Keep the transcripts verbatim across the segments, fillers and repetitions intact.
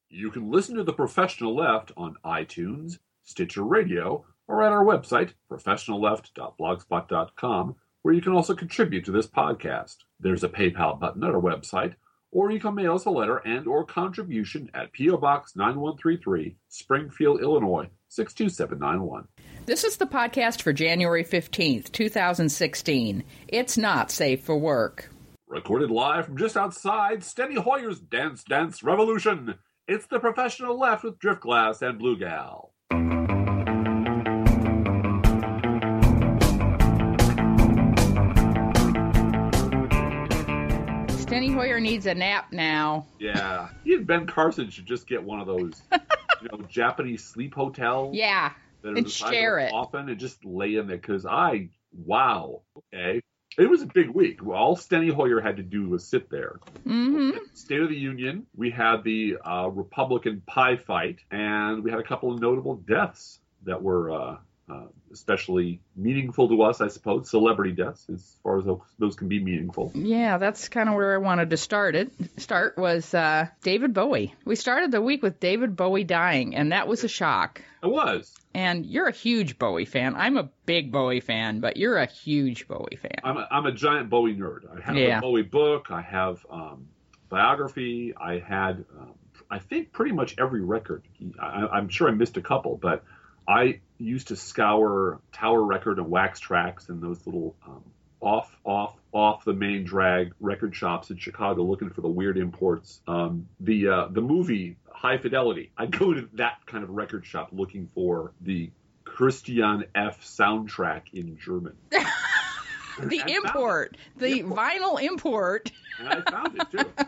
You can listen to The Professional Left on iTunes, Stitcher Radio, or at our website, professional left dot blogspot dot com, where you can also contribute to this podcast. There's a PayPal button at our website, or you can mail us a letter and or contribution at P O Box nine one three three, Springfield, Illinois, six two seven nine one. This is the podcast for January fifteenth, twenty sixteen. It's not safe for work. Recorded live from just outside Steny Hoyer's Dance Dance Revolution. It's The Professional Left with Driftglass and Blue Gal. Steny Hoyer needs a nap now. Yeah. He and Ben Carson should just get one of those, you know, Japanese sleep hotels. Yeah. That are and share it. Often and just lay in there because I, wow. Okay. It was a big week. All Steny Hoyer had to do was sit there. Mm-hmm. State of the Union, we had the uh, Republican pie fight, and we had a couple of notable deaths that were uh, uh, especially meaningful to us, I suppose. Celebrity deaths, as far as those, those can be meaningful. Yeah, that's kind of where I wanted to start it. Start was uh, David Bowie. We started the week with David Bowie dying, and that was a shock. It was. And you're a huge Bowie fan. I'm a big Bowie fan, but you're a huge Bowie fan. I'm a, I'm a giant Bowie nerd. I have yeah. a Bowie book. I have um, biography. I had, um, I think, pretty much every record. I, I'm sure I missed a couple, but I used to scour Tower Record and Wax Tracks and those little um, off, off, off the main drag record shops in Chicago looking for the weird imports. Um, the uh, the movie High Fidelity, I go to that kind of record shop looking for the Christian F soundtrack in German. The import, the import. vinyl import. And I found it too.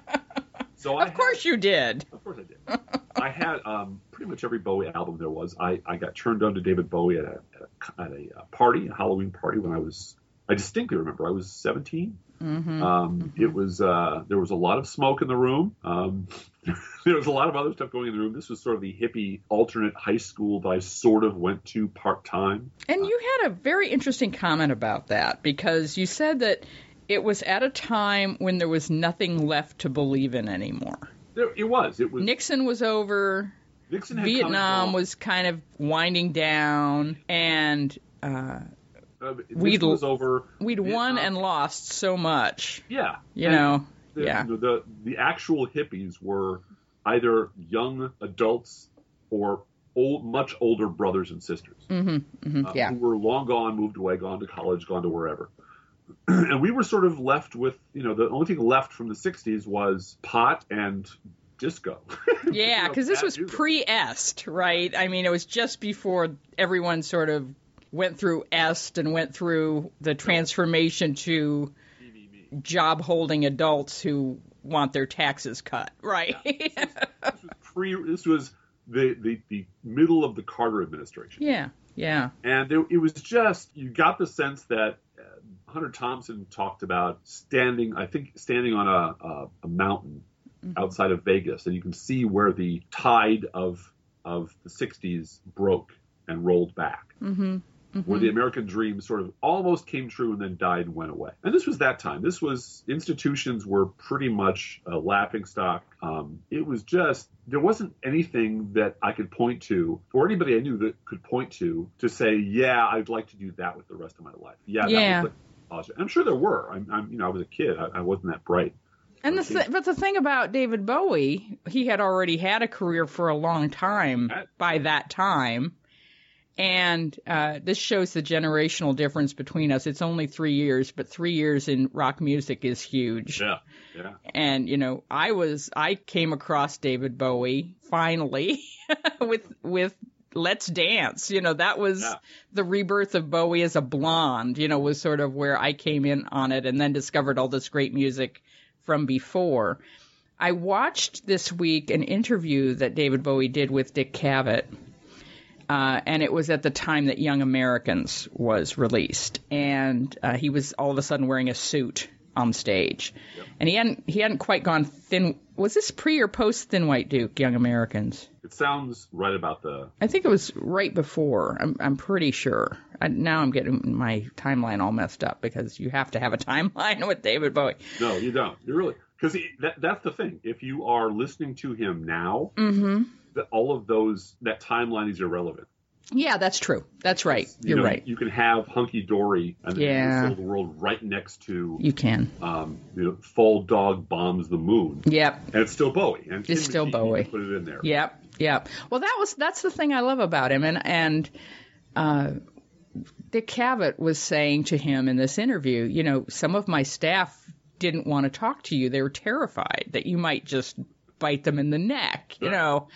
So I of course had, you did. Of course I did. I had um, pretty much every Bowie album there was. I, I got turned on to David Bowie at a, at a, at a party, a Halloween party when I was, I distinctly remember, I was seventeen. Mm-hmm. Um, mm-hmm. It was, uh, there was a lot of smoke in the room. Um, there was a lot of other stuff going in the room. This was sort of the hippie alternate high school that I sort of went to part-time. And you had a very interesting comment about that because you said that it was at a time when there was nothing left to believe in anymore. There, it was. It was. Nixon was over. Nixon had Vietnam was kind of winding down, and uh, uh, we'd was over. We'd Vietnam. won and lost so much. Yeah, you and know. The, yeah. The, the the actual hippies were either young adults or old, much older brothers and sisters. Mm-hmm, mm-hmm, uh, yeah. Who were long gone, moved away, gone to college, gone to wherever. And we were sort of left with, you know, the only thing left from the sixties was pot and disco. Yeah, because you know, this was pre-Est, right? I mean, it was just before everyone sort of went through Est and went through the transformation to job-holding adults who want their taxes cut, right? Yeah. This, was, this was pre. This was the, the, the middle of the Carter administration. Yeah, yeah. And it, it was just, you got the sense that Hunter Thompson talked about standing, I think, standing on a, a, a mountain mm-hmm. outside of Vegas, and you can see where the tide of of the sixties broke and rolled back, mm-hmm. Mm-hmm. where the American dream sort of almost came true and then died and went away. And this was that time. This was, institutions were pretty much a laughingstock. Um, it was just, there wasn't anything that I could point to, or anybody I knew that could point to, to say, yeah, I'd like to do that with the rest of my life. Yeah, yeah. That was the, I'm sure there were. I'm, I'm, you know, I was a kid. I, I wasn't that bright. And the th- but the thing about David Bowie, he had already had a career for a long time by that time, and uh, this shows the generational difference between us. It's only three years, but three years in rock music is huge. Yeah, yeah. And you know, I was I came across David Bowie finally with with. Let's Dance. You know, that was yeah. the rebirth of Bowie as a blonde, you know, was sort of where I came in on it and then discovered all this great music from before. I watched this week an interview that David Bowie did with Dick Cavett, uh, and it was at the time that Young Americans was released. And uh, he was all of a sudden wearing a suit on stage. Yep. And he hadn't he hadn't quite gone thin. Was this pre or post Thin White Duke, Young Americans? It sounds right about the... I think it was right before. I'm I'm pretty sure. I, now I'm getting my timeline all messed up because you have to have a timeline with David Bowie. No, you don't. You really... Because that, that's the thing. If you are listening to him now, mm-hmm. the, all of those, that timeline is irrelevant. Yeah, that's true. That's right. You You're know, right. You can have Hunky Dory and Yeah. the Soul of the World right next to You can. um, you know, Fall Dog Bombs the Moon. Yep. And it's still Bowie. And It's still Machine, Bowie. you can put it in there. Yep. Yep. Well, that was that's the thing I love about him, and and uh, Dick Cavett was saying to him in this interview, you know, some of my staff didn't want to talk to you; they were terrified that you might just bite them in the neck, you know,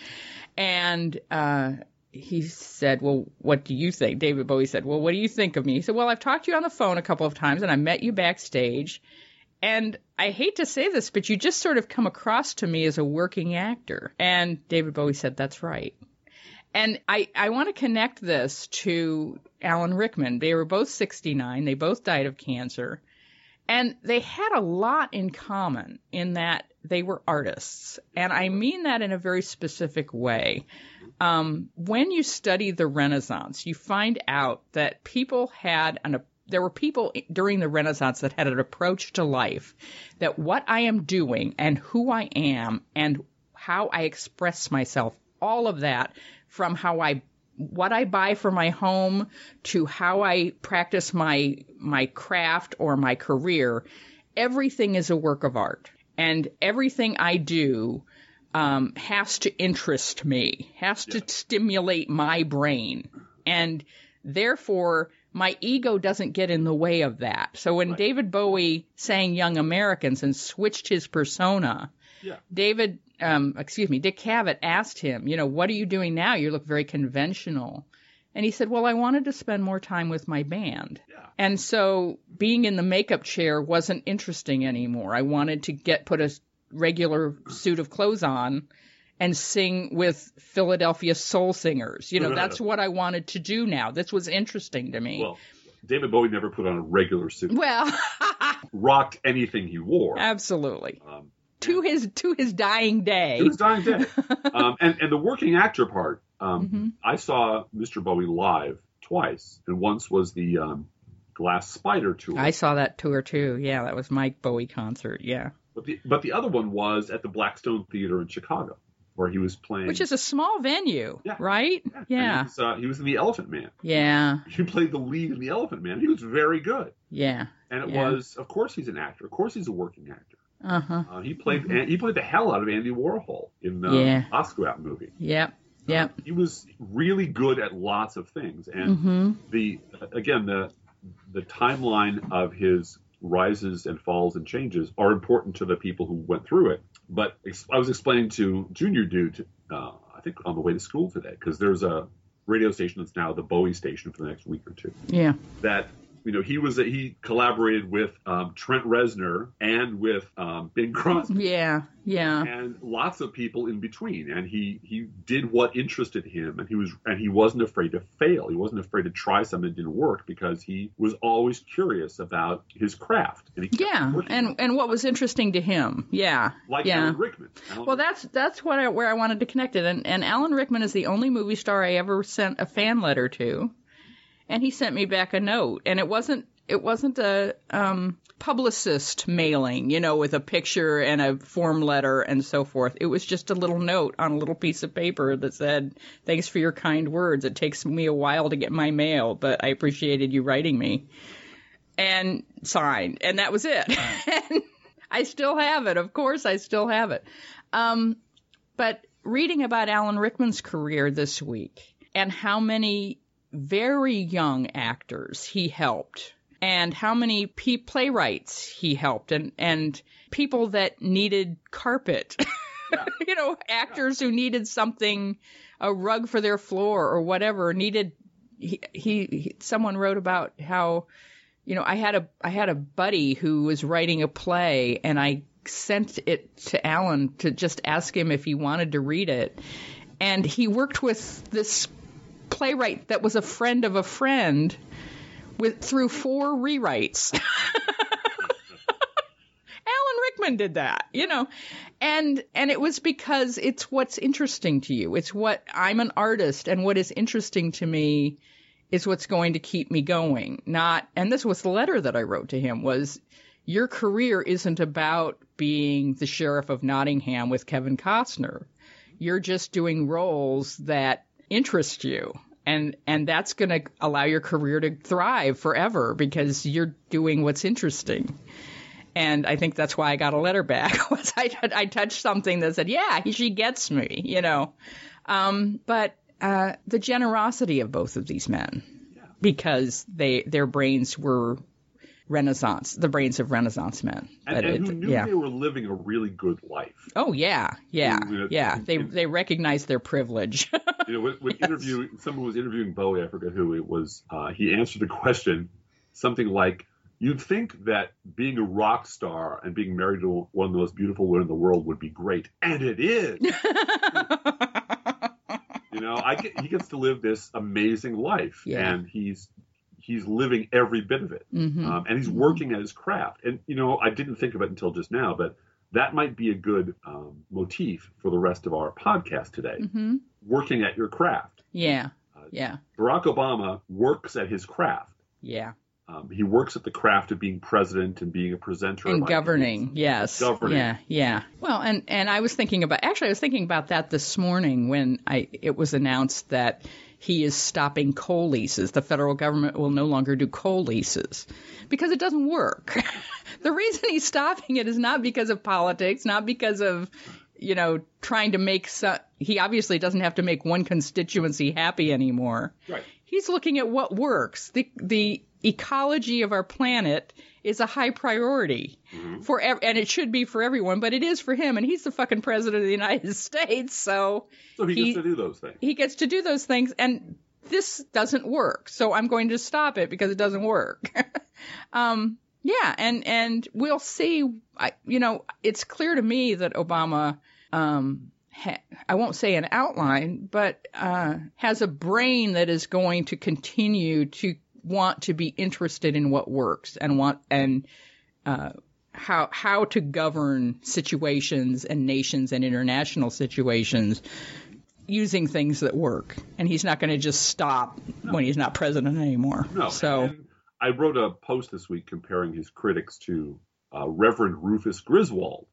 and. Uh, He said, well, what do you think? David Bowie said, well, what do you think of me? He said, well, I've talked to you on the phone a couple of times, and I met you backstage. And I hate to say this, but you just sort of come across to me as a working actor. And David Bowie said, that's right. And I, I want to connect this to Alan Rickman. They were both sixty-nine. They both died of cancer. And they had a lot in common in that they were artists. And I mean that in a very specific way. Um, when you study the Renaissance, you find out that people had an, there were people during the Renaissance that had an approach to life that what I am doing and who I am and how I express myself, all of that from how I, what I buy for my home to how I practice my, my craft or my career, everything is a work of art. And everything I do Um, has to interest me, has to Yeah. stimulate my brain. And therefore, my ego doesn't get in the way of that. So when Right. David Bowie sang Young Americans and switched his persona, Yeah. David, um, excuse me, Dick Cavett asked him, you know, what are you doing now? You look very conventional. And he said, well, I wanted to spend more time with my band. Yeah. And so being in the makeup chair wasn't interesting anymore. I wanted to get, put a regular suit of clothes on and sing with Philadelphia soul singers. You know, that's what I wanted to do now. This was interesting to me. Well, David Bowie never put on a regular suit. Well, Rocked anything he wore. absolutely. Um, To his to his dying day. It was dying day. um, and, and the working actor part, um, Mm-hmm. I saw Mister Bowie live twice. And once was the um, Glass Spider tour. I saw that tour too. Yeah, that was Mike Bowie concert. Yeah. But the, but the other one was at the Blackstone Theater in Chicago, where he was playing. Which is a small venue, Yeah. right? Yeah. Yeah. And He was, uh, he was in The Elephant Man. Yeah. He played the lead in The Elephant Man. He was very good. Yeah. And it Yeah. was, of course, he's an actor. Of course, he's a working actor. Uh-huh. Uh, he played and he played the hell out of Andy Warhol in the Yeah. Basquiat movie. Yep. Yep. He was really good at lots of things, and Mm-hmm. the again the the timeline of his rises and falls and changes are important to the people who went through it. But ex- I was explaining to Junior Dude, uh, I think on the way to school today, because there's a radio station that's now the Bowie station for the next week or two. Yeah. That you know he was he collaborated with um, Trent Reznor and with um, Bing Crosby. Yeah. Yeah. And lots of people in between, and he he did what interested him, and he was and he wasn't afraid to fail. He wasn't afraid to try something that didn't work because he was always curious about his craft. And he kept Yeah. working And on it. and what was interesting to him. Yeah. like yeah. Alan Rickman. Alan Well, Rickman. that's that's what I, where I wanted to connect it. And and Alan Rickman is the only movie star I ever sent a fan letter to, and he sent me back a note, and it wasn't it wasn't a um, publicist mailing, you know, with a picture and a form letter and so forth. It was just a little note on a little piece of paper that said, "Thanks for your kind words. It takes me a while to get my mail, but I appreciated you writing me." And signed, and that was it. And I still have it. Of course, I still have it. Um, but reading about Alan Rickman's career this week and how many very young actors he helped and how many p- playwrights he helped and, and people that needed carpet, Yeah. you know, actors who needed something, a rug for their floor or whatever needed. He, he, he someone wrote about how, you know, I had a I had a buddy who was writing a play, and I sent it to Alan to just ask him if he wanted to read it. And he worked with this playwright that was a friend of a friend with through four rewrites. Alan Rickman did that, you know. And and it was because it's what's interesting to you. It's what I'm an artist, and what is interesting to me is what's going to keep me going. Not, and this was the letter that I wrote to him, was your career isn't about being the sheriff of Nottingham with Kevin Costner. You're just doing roles that interest you. And and that's going to allow your career to thrive forever because you're doing what's interesting. And I think that's why I got a letter back. Was I, I touched something that said, yeah, she gets me, you know. Um, but uh, the generosity of both of these men, yeah. because they their brains were Renaissance, the brains of Renaissance men. And, and it, who knew yeah. they were living a really good life. Oh, yeah, yeah, you know, yeah. They in, they recognized their privilege. You know, when, when yes. interviewing, someone was interviewing Bowie, I forget who it was, uh, he answered the question, something like, you'd think that being a rock star and being married to one of the most beautiful women in the world would be great. And it is. You know, I get, he gets to live this amazing life. Yeah. And he's he's living every bit of it. Mm-hmm. Um, and he's working at his craft. And, you know, I didn't think of it until just now, but that might be a good um, motif for the rest of our podcast today. Mm-hmm. Working at your craft. Yeah, uh, yeah. Barack Obama works at his craft. Yeah. Um, he works at the craft of being president and being a presenter. And governing, ideas. Yes. Governing. Yeah, yeah. Well, and, and I was thinking about, actually, I was thinking about that this morning when I it was announced that he is stopping coal leases. The federal government will no longer do coal leases because it doesn't work. The reason he's stopping it is not because of politics, not because of, you know, trying to make some, he obviously doesn't have to make one constituency happy anymore. Right. He's looking at what works. The the ecology of our planet is a high priority mm-hmm. for ev- and it should be for everyone, but it is for him, and he's the fucking president of the United States, so so he, he gets to do those things. He gets to do those things, and this doesn't work, so I'm going to stop it because it doesn't work. um, yeah, and and we'll see. I, you know, it's clear to me that Obama. Um, I won't say an outline, but uh, has a brain that is going to continue to want to be interested in what works and want and uh, how how to govern situations and nations and international situations using things that work. And he's not going to just stop no. when he's not president anymore. No. So and I wrote a post this week comparing his critics to Uh, Reverend Rufus Griswold.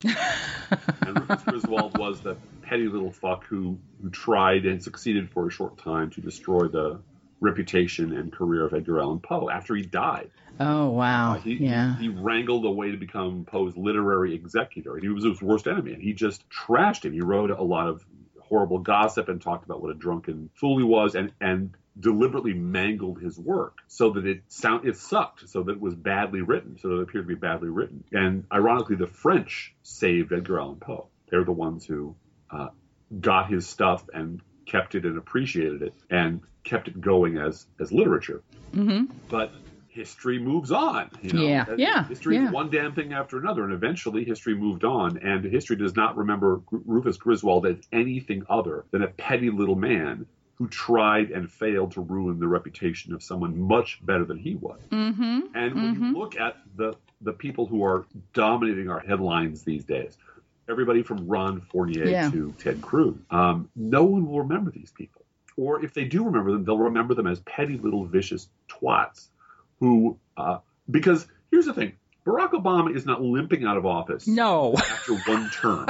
And Rufus Griswold was the petty little fuck who, who tried and succeeded for a short time to destroy the reputation and career of Edgar Allan Poe after he died. Oh, wow. Uh, he, yeah. he, he wrangled a way to become Poe's literary executor. He was his worst enemy, and he just trashed him. He wrote a lot of horrible gossip and talked about what a drunken fool he was, and, and deliberately mangled his work so that it sound it sucked, so that it was badly written, so that it appeared to be badly written. And ironically, the French saved Edgar Allan Poe. They're the ones who uh, got his stuff and kept it and appreciated it and kept it going as as literature. Mm-hmm. But history moves on. You know? Yeah, yeah. History yeah. is one damn thing after another, and eventually history moved on, and history does not remember Rufus Griswold as anything other than a petty little man who tried and failed to ruin the reputation of someone much better than he was. Mm-hmm. And when mm-hmm. you look at the the people who are dominating our headlines these days, everybody from Ron Fournier yeah. to Ted Cruz, um, no one will remember these people. Or if they do remember them, they'll remember them as petty little vicious twats who, uh, because here's the thing, Barack Obama is not limping out of office no. after one term.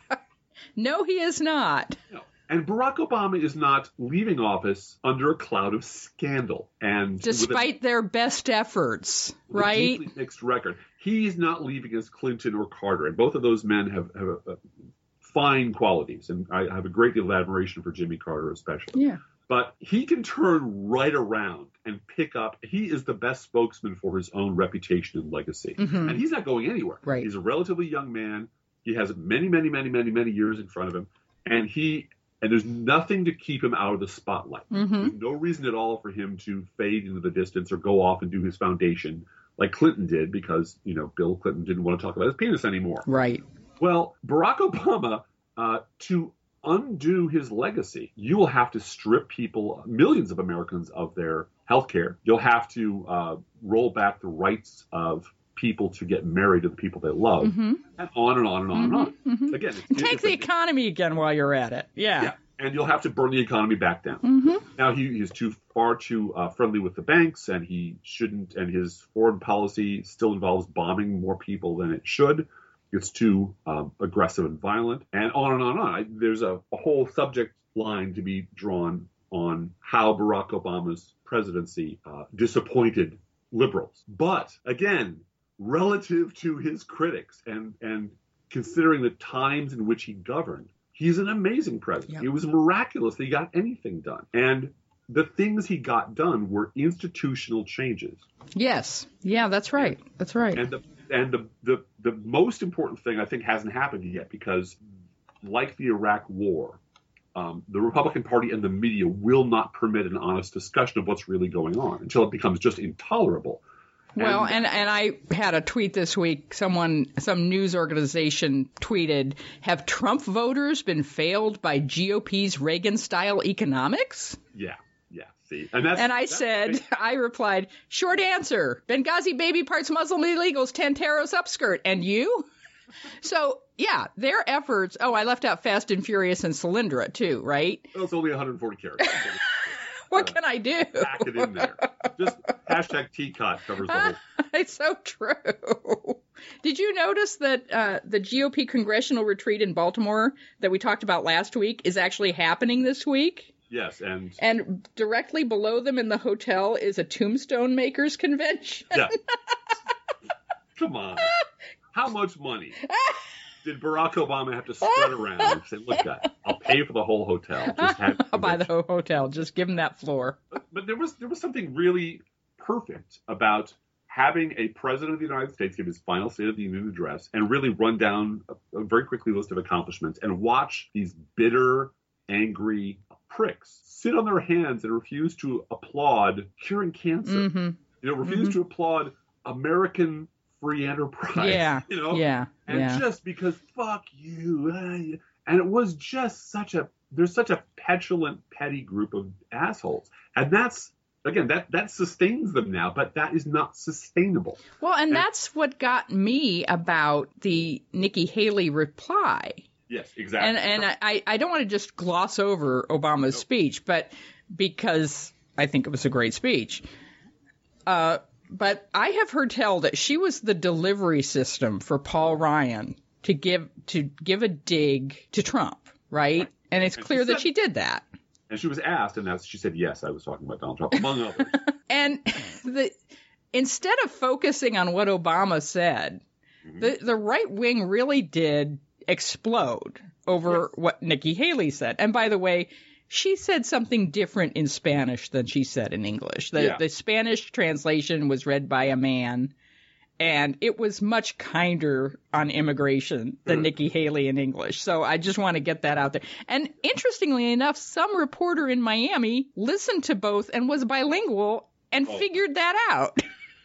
No, he is not. No. And Barack Obama is not leaving office under a cloud of scandal. And despite a, their best efforts, with right? A deeply mixed record. He's not leaving as Clinton or Carter. And both of those men have, have a, a fine qualities. And I have a great deal of admiration for Jimmy Carter especially. Yeah. But he can turn right around and pick up. He is the best spokesman for his own reputation and legacy. Mm-hmm. And he's not going anywhere. Right. He's a relatively young man. He has many, many, many, many, many years in front of him. And he... And there's nothing to keep him out of the spotlight. Mm-hmm. There's no reason at all for him to fade into the distance or go off and do his foundation like Clinton did because, you know, Bill Clinton didn't want to talk about his penis anymore. Right. Well, Barack Obama, uh, to undo his legacy, you will have to strip people, millions of Americans, of their health care. You'll have to uh, roll back the rights of people to get married to the people they love, mm-hmm. and on and on and on mm-hmm. and on. Mm-hmm. Again, it's, take it's the a, economy again while you're at it. Yeah. yeah. And you'll have to burn the economy back down. Mm-hmm. Now, he, he's too far too uh, friendly with the banks, and he shouldn't, and his foreign policy still involves bombing more people than it should. it's too um, aggressive and violent, and on and on and on. I, there's a, a whole subject line to be drawn on how Barack Obama's presidency uh, disappointed liberals. But again, relative to his critics and, and considering the times in which he governed, he's an amazing president. Yep. It was miraculous that he got anything done. And the things he got done were institutional changes. Yes. Yeah, that's right. That's right. And the and the, the, the most important thing I think hasn't happened yet because, like the Iraq War, um, the Republican Party and the media will not permit an honest discussion of what's really going on until it becomes just intolerable. Well, and, and I had a tweet this week. Someone, some news organization tweeted, have Trump voters been failed by G O P's Reagan-style economics? Yeah, yeah. See, and, that's, and I that's said, big. I replied, short answer, Benghazi baby parts Muslim illegals, Tantaros upskirt. And you? So, yeah, their efforts. Oh, I left out Fast and Furious and Solyndra, too, right? Well, it's only one hundred forty characters. What can I do? Pack it in there. Just hashtag T C O T covers the whole. It's so true. Did you notice that uh, the G O P congressional retreat in Baltimore that we talked about last week is actually happening this week? Yes, and and directly below them in the hotel is a tombstone makers convention. Yeah. Come on. How much money did Barack Obama have to spread around and say, look, guys, I'll pay for the whole hotel. Just have I'll buy the whole hotel. Just give him that floor. But, but there was there was something really perfect about having a president of the United States give his final State of the Union address and really run down a, a very quickly list of accomplishments and watch these bitter, angry pricks sit on their hands and refuse to applaud curing cancer. Mm-hmm. You know, refuse mm-hmm. to applaud American free enterprise. Yeah. You know? Yeah. And yeah. just because fuck you. Uh, and it was just such a there's such a petulant, petty group of assholes. And that's again, that that sustains them now, but that is not sustainable. Well, and, and that's what got me about the Nikki Haley reply. Yes, exactly. And and I, I don't want to just gloss over Obama's nope. speech, but because I think it was a great speech. Uh, but I have heard tell that she was the delivery system for Paul Ryan to give to give a dig to Trump, right? right. And it's and clear she that said, she did that. And she was asked, and that's, she said, yes, I was talking about Donald Trump, among others. And the instead of focusing on what Obama said, mm-hmm. the, the right wing really did explode over yes. what Nikki Haley said. And by the way, she said something different in Spanish than she said in English. The, yeah. the Spanish translation was read by a man, and it was much kinder on immigration than mm. Nikki Haley in English. So I just want to get that out there. And interestingly enough, some reporter in Miami listened to both and was bilingual and oh. figured that out.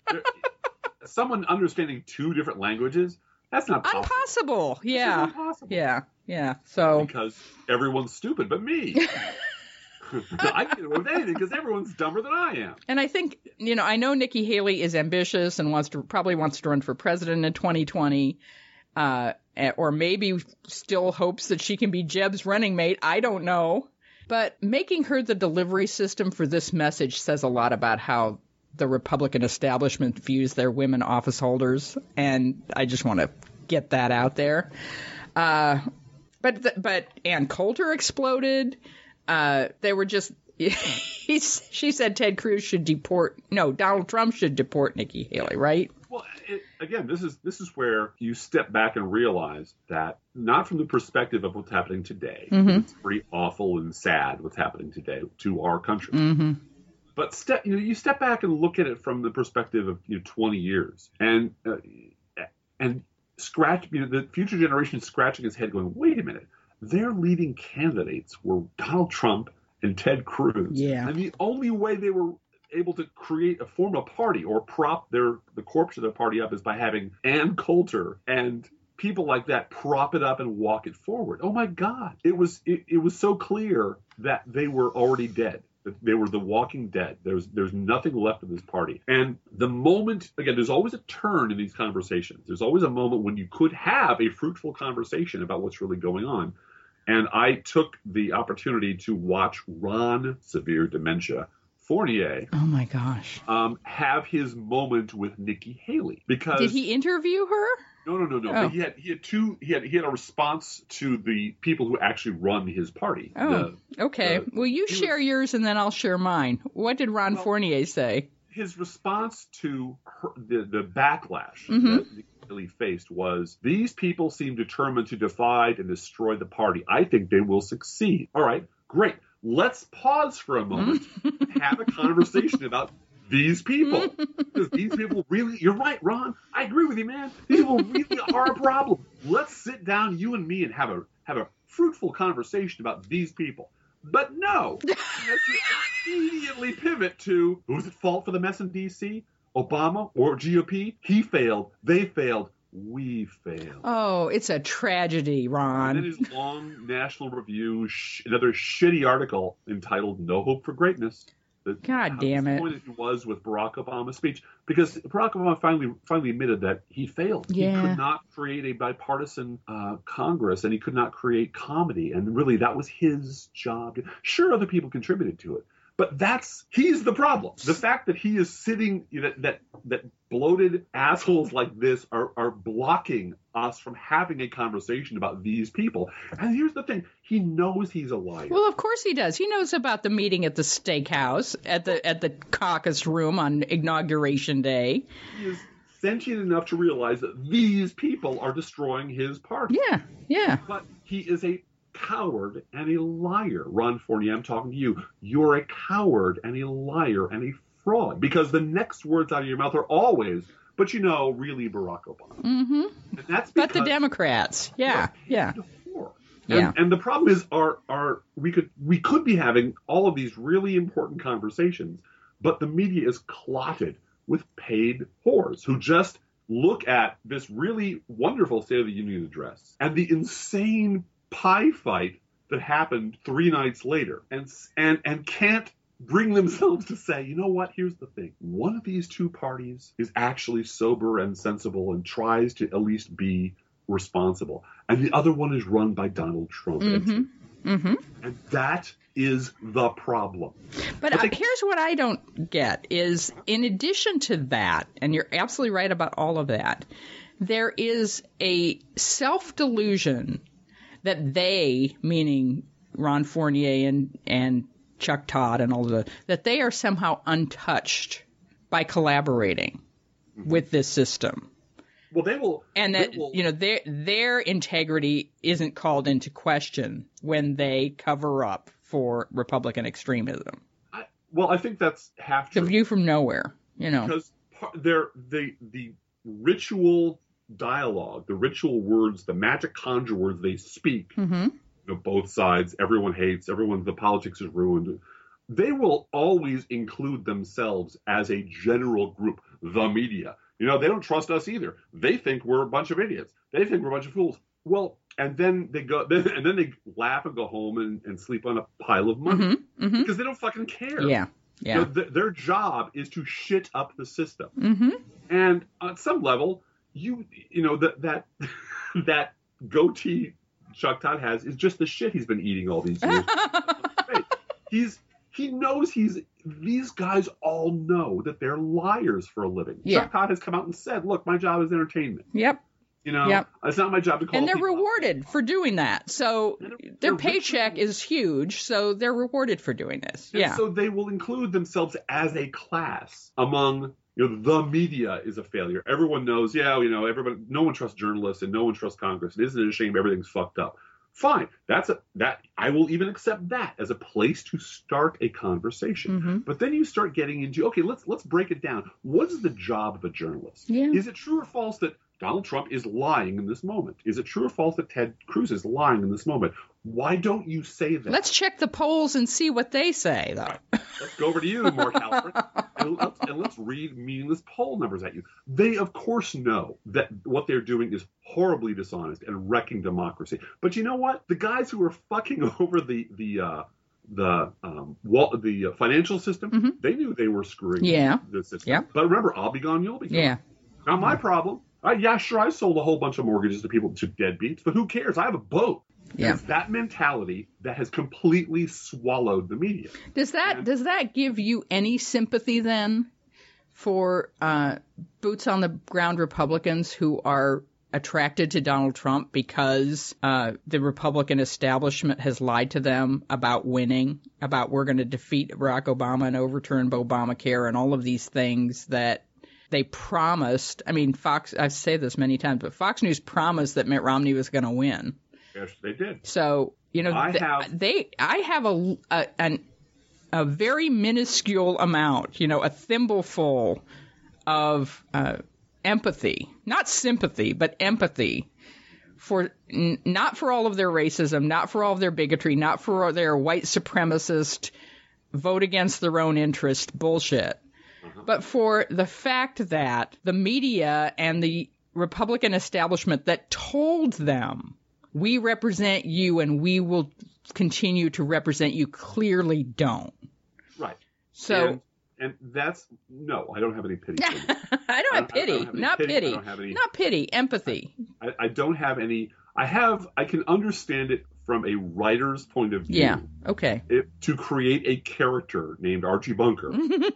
Someone understanding two different languages? That's not possible. Impossible. Yeah. That's impossible. Yeah. Yeah. So because everyone's stupid but me. I can get away with anything because everyone's dumber than I am. And I think, you know, I know Nikki Haley is ambitious and wants to probably wants to run for president in twenty twenty, uh, or maybe still hopes that she can be Jeb's running mate. I don't know. But making her the delivery system for this message says a lot about how the Republican establishment views their women office holders, and I just want to get that out there. Uh, but the, but Ann Coulter exploded. Uh, they were just he's, she said Ted Cruz should deport. No, Donald Trump should deport Nikki Haley, right? Well, it, again, this is this is where you step back and realize that not from the perspective of what's happening today. Mm-hmm. It's pretty awful and sad what's happening today to our country. Mm-hmm. But step, you know, you step back and look at it from the perspective of you know, twenty years, and uh, and scratch, you know, the future generation scratching his head, going, "Wait a minute, their leading candidates were Donald Trump and Ted Cruz, yeah. and the only way they were able to create a form of party or prop their the corpse of their party up is by having Ann Coulter and people like that prop it up and walk it forward. Oh my God, it was it, it was so clear that they were already dead." They were the walking dead. There's there's nothing left of this party. And the moment, again, there's always a turn in these conversations. There's always a moment when you could have a fruitful conversation about what's really going on. And I took the opportunity to watch Ron, severe dementia, Fournier. Oh, my gosh. Um, have his moment with Nikki Haley. Because did he interview her? No, no, no, no. Oh. But he had he had two. He had he had a response to the people who actually run his party. Oh, the, okay. the, well, you share was, yours, and then I'll share mine. What did Ron well, Fournier say? His response to her, the the backlash mm-hmm. that Haley faced was, these people seem determined to divide and destroy the party. I think they will succeed. All right, great. Let's pause for a moment and have a conversation about these people. Because these people really, you're right, Ron. I agree with you, man. These people really are a problem. Let's sit down, you and me, and have a have a fruitful conversation about these people. But no, you immediately pivot to, who's at fault for the mess in D C? Obama or G O P? He failed. They failed. We failed. Oh, it's a tragedy, Ron. And then his long National Review, sh- another shitty article entitled "No Hope for Greatness." That, God damn it! How disappointed he was with Barack Obama's speech, because Barack Obama finally finally admitted that he failed. Yeah. He could not create a bipartisan uh, Congress, and he could not create comedy. And really, that was his job. Sure, other people contributed to it. But that's, he's the problem. The fact that he is sitting, that that, that bloated assholes like this are, are blocking us from having a conversation about these people. And here's the thing, he knows he's a liar. Well, of course he does. He knows about the meeting at the steakhouse, at the at the caucus room on Inauguration Day. He is sentient enough to realize that these people are destroying his party. Yeah, yeah. But he is a coward and a liar. Ron Fournier, I'm talking to you. You're a coward and a liar and a fraud, because the next words out of your mouth are always, but you know, really Barack Obama. Mm-hmm. And that's but the Democrats. Yeah, yeah. And, yeah. And the problem is, our our we could we could be having all of these really important conversations, but the media is clotted with paid whores who just look at this really wonderful State of the Union address and the insane pie fight that happened three nights later, and and and can't bring themselves to say, you know what, here's the thing. One of these two parties is actually sober and sensible and tries to at least be responsible, and the other one is run by Donald Trump. Mm-hmm. And, mm-hmm. and that is the problem. But, but they, uh, here's what I don't get is, in addition to that, and you're absolutely right about all of that, there is a self-delusion that they, meaning Ron Fournier and, and Chuck Todd and all of the, that they are somehow untouched by collaborating mm-hmm. with this system. Well, they will, and that they will, you know their their integrity isn't called into question when they cover up for Republican extremism. I, well, I think that's half true. The view from nowhere, you know, because they're the the ritual dialogue, the ritual words, the magic conjure words they speak, mm-hmm. you know, both sides, everyone hates, everyone, the politics is ruined. They will always include themselves as a general group, the media. You know, they don't trust us either. They think we're a bunch of idiots. They think we're a bunch of fools. Well, and then they go, and then they laugh and go home and, and sleep on a pile of money mm-hmm. Mm-hmm. because they don't fucking care. Yeah, yeah. You know, th- their job is to shit up the system. Mm-hmm. And on some level, you you know that that that goatee Chuck Todd has is just the shit he's been eating all these years. he's he knows he's these guys all know that they're liars for a living. Yeah. Chuck Todd has come out and said, "Look, my job is entertainment." Yep. You know, yep. It's not my job to call. And they're people rewarded up. for doing that. So they're, their they're paycheck ritual. is huge. So they're rewarded for doing this. And yeah. So they will include themselves as a class among. You know, the media is a failure. Everyone knows, yeah, you know, everybody, no one trusts journalists and no one trusts Congress. It isn't a shame everything's fucked up. Fine. That's a, that, I will even accept that as a place to start a conversation. Mm-hmm. But then you start getting into, okay, let's, let's break it down. What is the job of a journalist? Yeah. Is it true or false that Donald Trump is lying in this moment? Is it true or false that Ted Cruz is lying in this moment? Why don't you say that? Let's check the polls and see what they say, though. Let's go over to you, Mark Halperin, and let's, and let's read meaningless poll numbers at you. They, of course, know that what they're doing is horribly dishonest and wrecking democracy. But you know what? The guys who are fucking over the the uh, the um, wall, the uh, financial system, mm-hmm. they knew they were screwing yeah. the system. Yeah. But remember, I'll be gone, you'll be gone. Yeah. Now, my problem, I, yeah, sure, I sold a whole bunch of mortgages to people, to deadbeats, but who cares? I have a boat. Yeah. It's that mentality that has completely swallowed the media. Does that and, does that give you any sympathy then for uh, boots on the ground Republicans who are attracted to Donald Trump because uh, the Republican establishment has lied to them about winning, about we're going to defeat Barack Obama and overturn Obamacare and all of these things that they promised. I mean, Fox, I've said this many times, but Fox News promised that Mitt Romney was going to win. Yes, they did. So, you know, I th- have... they, I have a, a, an, a very minuscule amount, you know, a thimbleful of uh, empathy, not sympathy, but empathy for n- not for all of their racism, not for all of their bigotry, not for their white supremacist vote against their own interest bullshit, uh-huh. but for the fact that the media and the Republican establishment that told them, we represent you and we will continue to represent you, clearly don't. Right. So... And- And that's, no, I don't have any pity. For you. I don't have pity. I don't have Not pity. pity. I don't have any, Not pity. Empathy. I, I don't have any. I have, I can understand it from a writer's point of view. Yeah. Okay. It, to create a character named Archie Bunker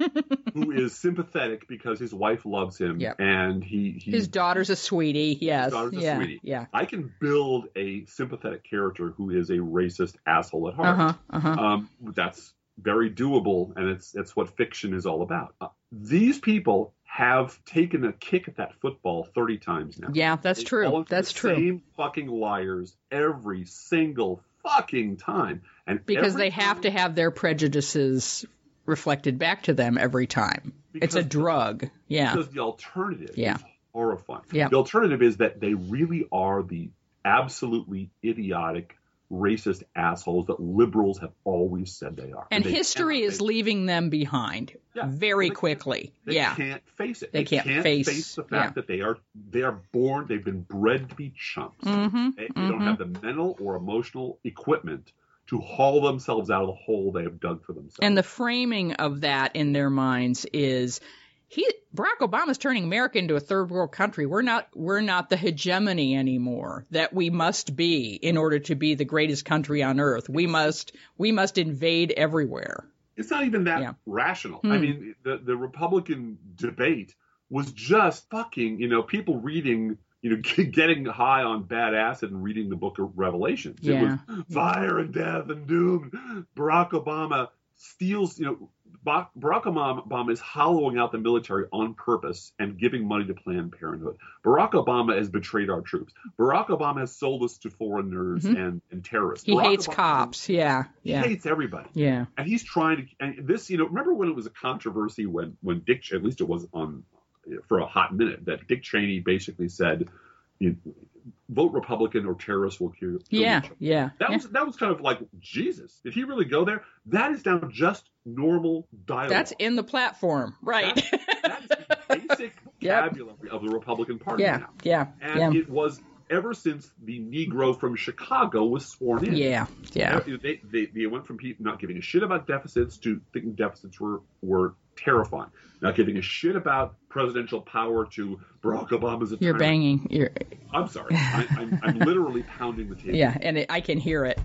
who is sympathetic because his wife loves him. Yep. And he, he his daughter's a sweetie. Yes. His daughter's a yeah. sweetie. Yeah. I can build a sympathetic character who is a racist asshole at heart. Uh-huh. Uh-huh. Um, that's very doable, and it's it's what fiction is all about. Uh, these people have taken a kick at that football thirty times now. Yeah, that's They true. fall into That's the true. Same fucking liars every single fucking time, and Because every they have time, to have their prejudices reflected back to them every time. It's a Because- drug. Yeah. Because the alternative Yeah. is horrifying. Yeah. The alternative is that they really are the absolutely idiotic, racist assholes that liberals have always said they are. And they history cannot is face- leaving them behind Yeah. very Well, they- quickly. They yeah. can't face it. They can't face- the fact yeah. that they are they are born. They've been bred to be chumps. Mm-hmm. They, they don't have the mental or emotional equipment to haul themselves out of the hole they have dug for themselves. And the framing of that in their minds is he Barack Obama's turning America into a third world country. We're not we're not the hegemony anymore that we must be in order to be the greatest country on earth. We must we must invade everywhere. It's not even that Yeah. rational. Hmm. I mean, the the Republican debate was just fucking, you know, people reading, you know, getting high on bad acid and reading the book of Revelations. Yeah. It was fire and death and doom. Barack Obama steals, you know, Barack Obama is hollowing out the military on purpose and giving money to Planned Parenthood. Barack Obama has betrayed our troops. Barack Obama has sold us to foreigners Mm-hmm. and, and terrorists. He Barack hates Obama, cops. Yeah. He Yeah. hates everybody. Yeah. And he's trying to, and this, you know, remember when it was a controversy when, when Dick, at least it was on, for a hot minute, that Dick Cheney basically said, you know, vote Republican or terrorists will kill, kill Yeah. each other. Yeah. That yeah. was that was kind of like, Jesus, did he really go there? That is now just normal dialogue. That's in the platform. Right. That is the basic Yep. vocabulary of the Republican Party yeah. now. Yeah. And yeah. it was ever since the Negro from Chicago was sworn in. Yeah. Yeah. They, they, they went from people not giving a shit about deficits to thinking deficits were, were terrifying. Not giving a shit about presidential power to Barack Obama's a You're tyrant. banging. You're. I'm sorry. I, I'm, I'm literally pounding the table. Yeah, and it, I can hear it.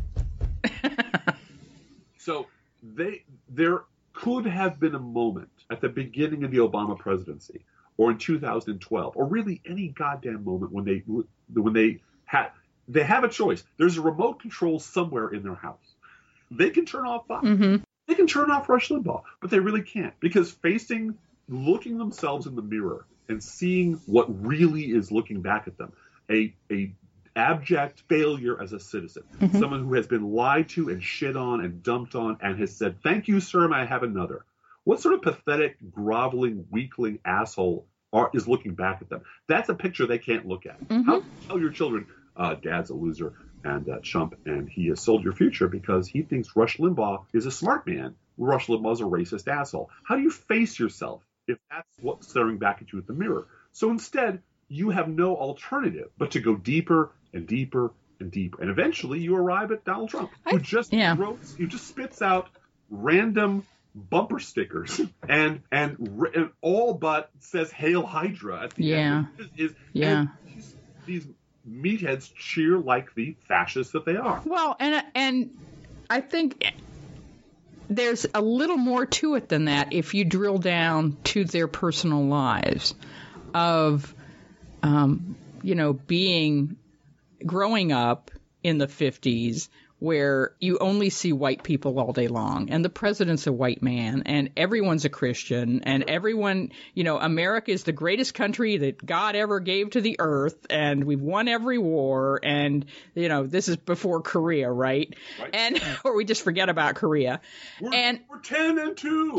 So they there could have been a moment at the beginning of the Obama presidency, or in two thousand twelve, or really any goddamn moment when they when they had they have a choice. There's a remote control somewhere in their house. They can turn off Fox. Mm-hmm. They can turn off Rush Limbaugh, but they really can't, because facing, looking themselves in the mirror and seeing what really is looking back at them, a a abject failure as a citizen, Mm-hmm. someone who has been lied to and shit on and dumped on and has said, "Thank you, sir, may I have another?" What sort of pathetic, groveling, weakling asshole are, is looking back at them? That's a picture they can't look at. Mm-hmm. How tell your children, uh, Dad's a loser and a chump, and he has sold your future because he thinks Rush Limbaugh is a smart man. Rush Limbaugh's a racist asshole. How do you face yourself if that's what's staring back at you at the mirror? So instead, you have no alternative but to go deeper and deeper and deeper. And eventually you arrive at Donald Trump, who I- just yeah. throws, who just spits out random bumper stickers and and, and all but says "Hail Hydra" at the Yeah. end. Is, is, Yeah. and these, these meatheads cheer like the fascists that they are. Well, and and I think there's a little more to it than that if you drill down to their personal lives of, um, you know, being growing up in the fifties where you only see white people all day long, and the president's a white man, and everyone's a Christian, and everyone, you know, America is the greatest country that God ever gave to the earth, and we've won every war, and, you know, this is before Korea, right? right. And, or we just forget about Korea. We're, and we're ten and two.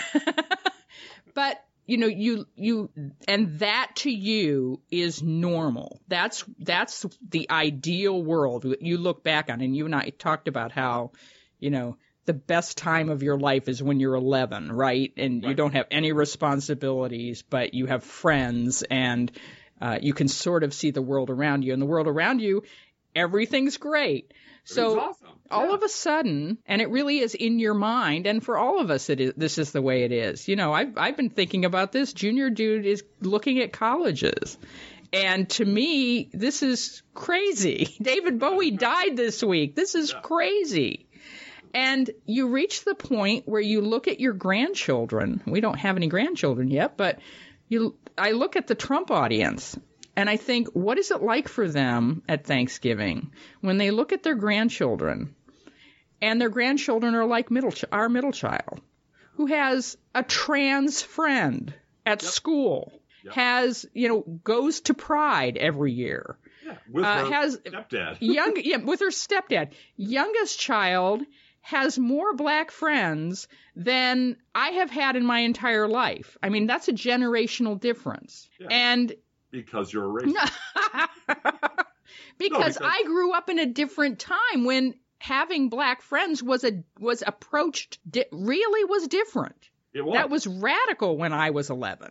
But, you know, you, you, and that to you is normal. That's, that's the ideal world that you look back on. And you and I talked about how, you know, the best time of your life is when you're eleven, right? And right. you don't have any responsibilities, but you have friends, and uh, you can sort of see the world around you. And the world around you, everything's great. So awesome. yeah. all of a sudden, and it really is in your mind, and for all of us, it is, this is the way it is. You know, I've, I've been thinking about this. Junior Dude is looking at colleges. And to me, this is crazy. David Bowie died this week. This is yeah. crazy. And you reach the point where you look at your grandchildren. We don't have any grandchildren yet, but you, I look at the Trump audience. And I think, what is it like for them at Thanksgiving when they look at their grandchildren, and their grandchildren are like middle ch- our middle child, who has a trans friend at yep. school, yep. has, you know, goes to Pride every year, yeah, with uh, her has stepdad, young, yeah, with her stepdad, youngest child has more black friends than I have had in my entire life. I mean, that's a generational difference, yeah. and. Because you're a racist. because, no, because I grew up in a different time when having black friends was a was approached di- really was different. It was. That was radical when I was eleven.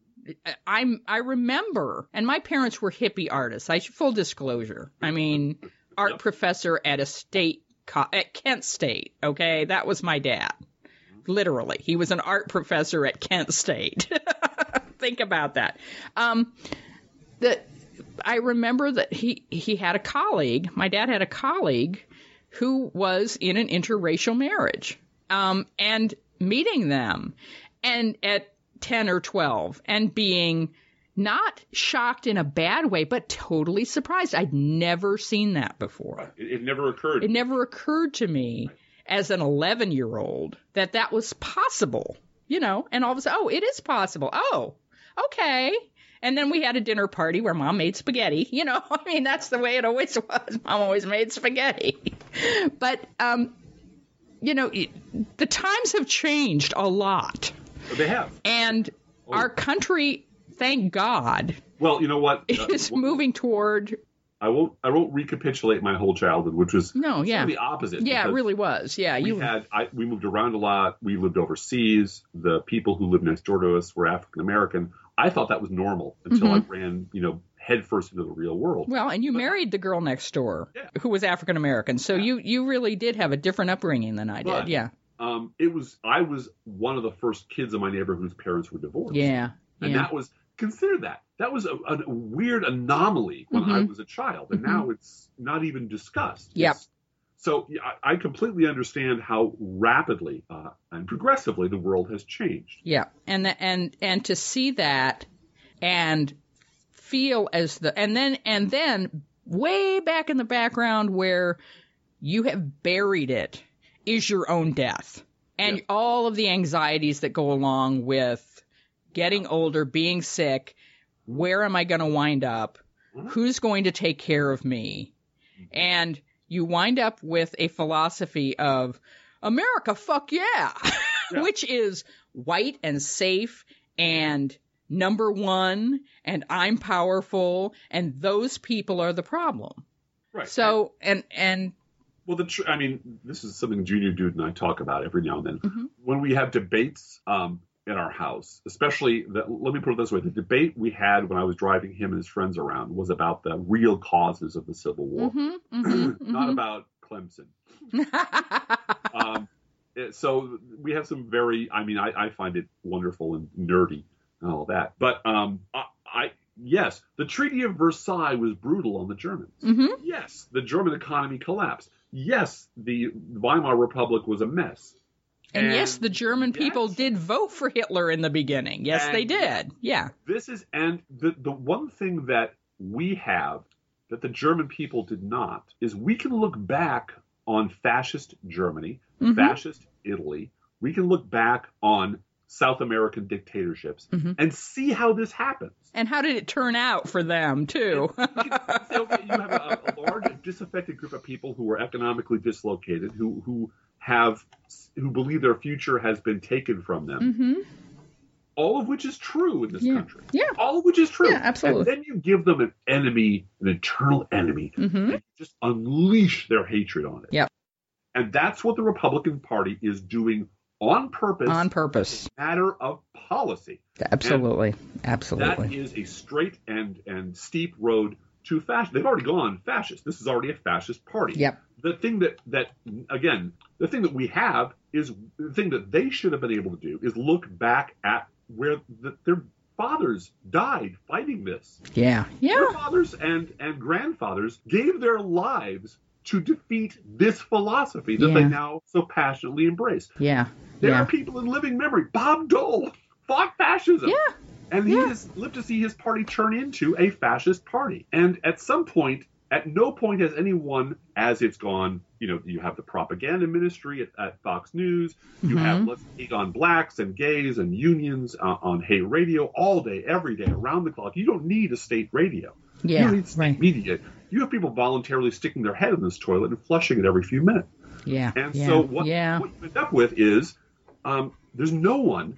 I'm I remember, and my parents were hippie artists. I full disclosure. I mean, art yep. professor at a state co- at Kent State. Okay, that was my dad. Literally, he was an art professor at Kent State. Think about that. Um, that I remember that he, he had a colleague. My dad had a colleague who was in an interracial marriage, um, and meeting them, and at ten or twelve, and being not shocked in a bad way, but totally surprised. I'd never seen that before. It, it never occurred. It never occurred to me right. as an eleven-year-old that that was possible. You know, and all of a sudden, oh, it is possible. Oh. Okay. And then we had a dinner party where Mom made spaghetti. You know, I mean, that's the way it always was. Mom always made spaghetti. But, um, you know, it, the times have changed a lot. They have. And oh. our country, thank God, well, you know what? is uh, moving toward... I won't. I won't recapitulate my whole childhood, which was no, yeah, the opposite. Yeah, it really was. Yeah, we you had. I, we moved around a lot. We lived overseas. The people who lived next door to us were African American. I thought that was normal until mm-hmm. I ran, you know, headfirst into the real world. Well, and you but, married the girl next door, yeah. who was African American. So yeah. you you really did have a different upbringing than I did. But, yeah. Um, it was. I was one of the first kids in my neighborhood whose parents were divorced. Yeah. And yeah. that was. Consider that. That was a, a weird anomaly when mm-hmm. I was a child, and mm-hmm. now it's not even discussed. Yep. It's, so yeah, I, I completely understand how rapidly uh, and progressively the world has changed. Yeah, and the, and and to see that and feel as the and then and then way back in the background where you have buried it is your own death and yeah. all of the anxieties that go along with getting older, being sick, where am I going to wind up? Who's going to take care of me? And you wind up with a philosophy of America, fuck yeah, yeah. which is white and safe and number one, and I'm powerful, and those people are the problem. Right. So, and, and, Well, the tr- I mean, this is something Junior Dude and I talk about every now and then. Mm-hmm. When we have debates, um, in our house, especially the, let me put it this way. The debate we had when I was driving him and his friends around was about the real causes of the Civil War, mm-hmm, mm-hmm, not mm-hmm. about Clemson. um, it, so we have some very, I mean, I, I find it wonderful and nerdy and all that. But um, I, I, yes, the Treaty of Versailles was brutal on the Germans. Mm-hmm. Yes, the German economy collapsed. Yes, the Weimar Republic was a mess. And, and yes, the German yes, people did vote for Hitler in the beginning. Yes, they did. Yeah. This is, and the, the one thing that we have that the German people did not is we can look back on fascist Germany, mm-hmm. fascist Italy. We can look back on South American dictatorships mm-hmm. and see how this happens. And how did it turn out for them, too? You, can say, okay, you have a, a large disaffected group of people who are economically dislocated, who who have who believe their future has been taken from them. Mm-hmm. All of which is true in this yeah. country. Yeah. All of which is true. Yeah, absolutely. And then you give them an enemy, an eternal enemy, mm-hmm. and you just unleash their hatred on it. Yep. And that's what the Republican Party is doing on purpose. On purpose. A matter of policy. Absolutely. And Absolutely. that is a straight and, and steep road to fascism. They've already gone fascist. This is already a fascist party. Yep. The thing that, that, again, the thing that we have is the thing that they should have been able to do is look back at where the, their fathers died fighting this. Yeah. Yeah. Their fathers and, and grandfathers gave their lives to defeat this philosophy that yeah. they now so passionately embrace. Yeah. There yeah. are people in living memory. Bob Dole fought fascism. Yeah. And he yeah. has lived to see his party turn into a fascist party. And at some point, at no point has anyone, as it's gone, you know, you have the propaganda ministry at, at Fox News, you mm-hmm. have let's hate on blacks and gays and unions uh, on hate radio all day, every day, around the clock. You don't need a state radio. Yeah, you don't need state right. media. You have people voluntarily sticking their head in this toilet and flushing it every few minutes. Yeah. And yeah, so what, yeah. what you end up with is um, there's no one,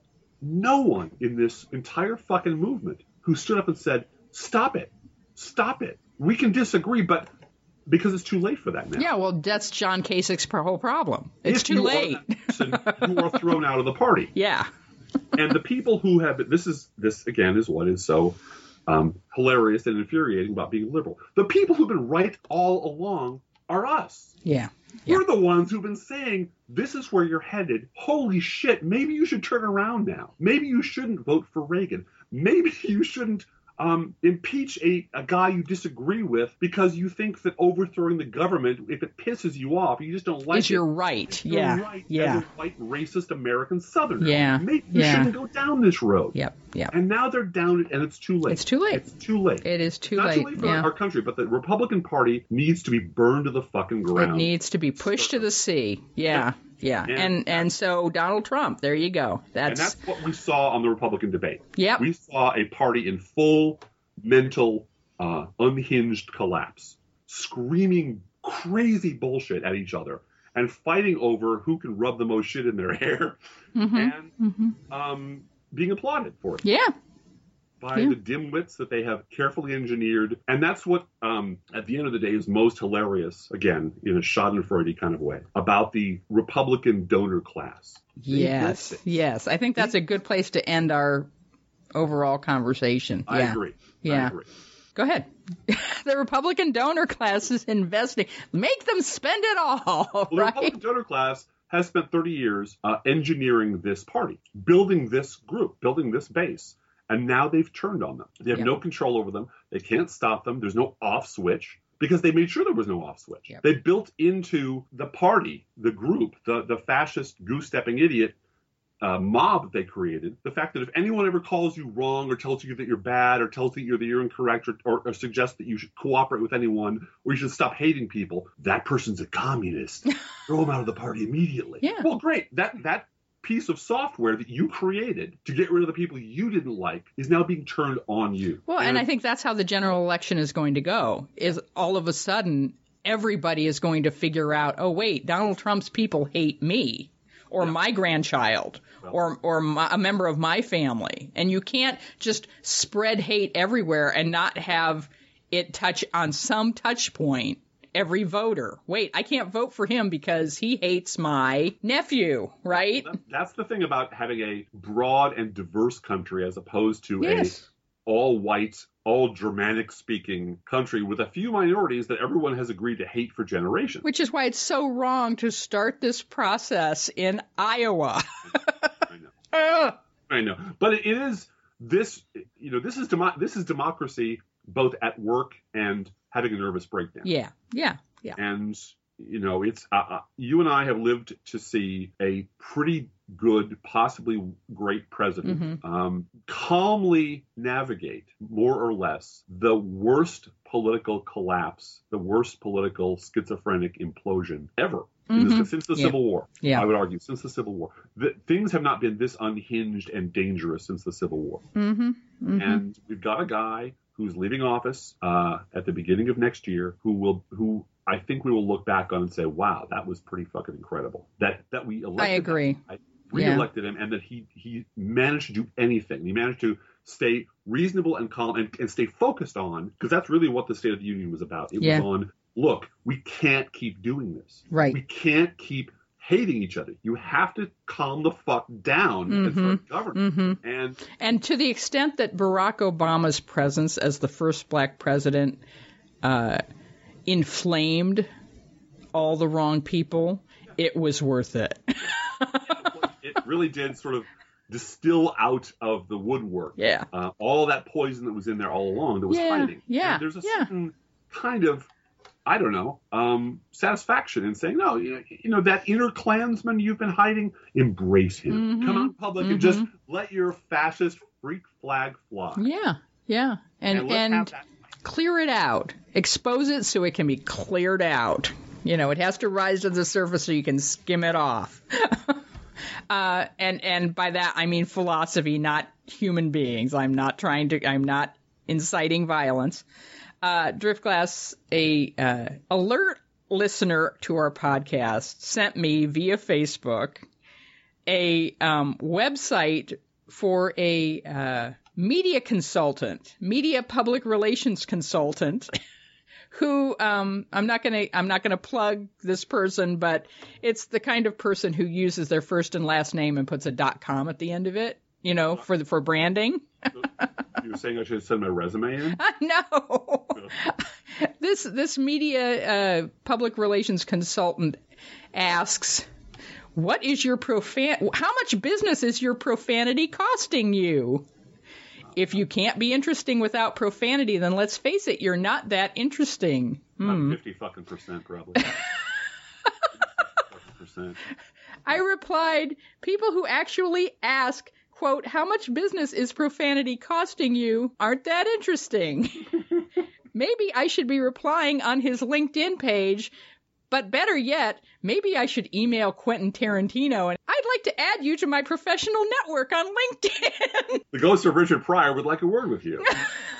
no one in this entire fucking movement who stood up and said, stop it, stop it. We can disagree, but because it's too late for that now. Yeah, well, that's John Kasich's whole problem. It's if too you late. Are that person, you are thrown out of the party. Yeah. And the people who have been, this is, this again is what is so um, hilarious and infuriating about being liberal. The people who've been right all along are us. Yeah. yeah. We're the ones who've been saying, this is where you're headed. Holy shit, maybe you should turn around now. Maybe you shouldn't vote for Reagan. Maybe you shouldn't um, impeach a, a guy you disagree with because you think that overthrowing the government, if it pisses you off, you just don't like is it. You're right. You're yeah. right yeah. as a white, racist American Southerner. Yeah. Maybe you yeah. shouldn't go down this road. Yep. Yep. And now they're down it, and it's too late. It's too late. It's too late. It is too Not late. too late for yeah. our country, but the Republican Party needs to be burned to the fucking ground. It needs to be pushed to the sea. Yeah. Yeah. And, and and so Donald Trump, there you go. That's and that's what we saw on the Republican debate. Yep. We saw a party in full mental uh, unhinged collapse, screaming crazy bullshit at each other and fighting over who can rub the most shit in their hair mm-hmm. and mm-hmm. um, being applauded for it. Yeah. By yeah. the dimwits that they have carefully engineered. And that's what, um, at the end of the day, is most hilarious, again, in a schadenfreude kind of way, about the Republican donor class. Yes, yes. I think that's a good place to end our overall conversation. I yeah. agree. Yeah. I agree. Go ahead. The Republican donor class is investing. Make them spend it all, well, right? The Republican donor class has spent thirty years uh, engineering this party, building this group, building this base. And now they've turned on them. They have yep. no control over them. They can't stop them. There's no off switch because they made sure there was no off switch. Yep. They built into the party, the group, the, the fascist goose-stepping idiot uh, mob that they created, the fact that if anyone ever calls you wrong or tells you that you're bad or tells you that you're incorrect or, or, or suggests that you should cooperate with anyone or you should stop hating people, that person's a communist. Throw them out of the party immediately. Yeah. Well, great. That that. piece of software that you created to get rid of the people you didn't like is now being turned on you. Well, and, and I think that's how the general election is going to go, is all of a sudden everybody is going to figure out, oh, wait, Donald Trump's people hate me or yeah. my grandchild well, or or my, a member of my family. And you can't just spread hate everywhere and not have it touch on some touch point every voter. Wait, I can't vote for him because he hates my nephew, right? That's the thing about having a broad and diverse country as opposed to yes. a all-white, all-Germanic-speaking country with a few minorities that everyone has agreed to hate for generations. Which is why it's so wrong to start this process in Iowa. I know. I know. But it is this, you know, this is demo- this is democracy both at work and having a nervous breakdown. Yeah, yeah, yeah. And, you know, it's uh, uh, you and I have lived to see a pretty good, possibly great president Mm-hmm. um, calmly navigate, more or less, the worst political collapse, the worst political schizophrenic implosion ever in Mm-hmm. this, since the Yeah. Civil War. Yeah. I would argue, since the Civil War. The, things have not been this unhinged and dangerous since the Civil War. Mm-hmm. Mm-hmm. And we've got a guy who's leaving office uh, at the beginning of next year who will who I think we will look back on and say, wow, that was pretty fucking incredible. That that we elected I agree. I re-elected yeah. him, and that he he managed to do anything. He managed to stay reasonable and calm and, and stay focused on, because that's really what the State of the Union was about. It yeah. was on, look, we can't keep doing this. Right. We can't keep hating each other. You have to calm the fuck down mm-hmm. and start governing. Mm-hmm. And and to the extent that Barack Obama's presence as the first black president uh, inflamed all the wrong people, it was worth it. It really did sort of distill out of the woodwork yeah. uh, all that poison that was in there all along that was yeah. hiding. Yeah. And there's a yeah. certain kind of, I don't know, um, satisfaction in saying, no, you, you know, that inner Klansman you've been hiding, embrace him. Mm-hmm. Come out in public mm-hmm. and just let your fascist freak flag fly. Yeah, yeah. And, and, and clear it out. Expose it so it can be cleared out. You know, it has to rise to the surface so you can skim it off. uh, and, and by that, I mean philosophy, not human beings. I'm not trying to, I'm not inciting violence. Uh, Driftglass, a uh, alert listener to our podcast, sent me via Facebook a um, website for a uh, media consultant, media public relations consultant, who um, I'm not gonna I'm not gonna plug this person, but it's the kind of person who uses their first and last name and puts a .com at the end of it, you know, for the, for branding. You were saying I should send my resume in? No. this this media uh, public relations consultant asks, "What is your profan? How much business is your profanity costing you? If you can't be interesting without profanity, then let's face it, you're not that interesting." About hmm. fifty fucking percent, probably. percent. I replied, "People who actually ask, quote, how much business is profanity costing you, aren't that interesting. Maybe I should be replying on his LinkedIn page, but better yet, maybe I should email Quentin Tarantino and I'd like to add you to my professional network on LinkedIn." The ghost of Richard Pryor would like a word with you.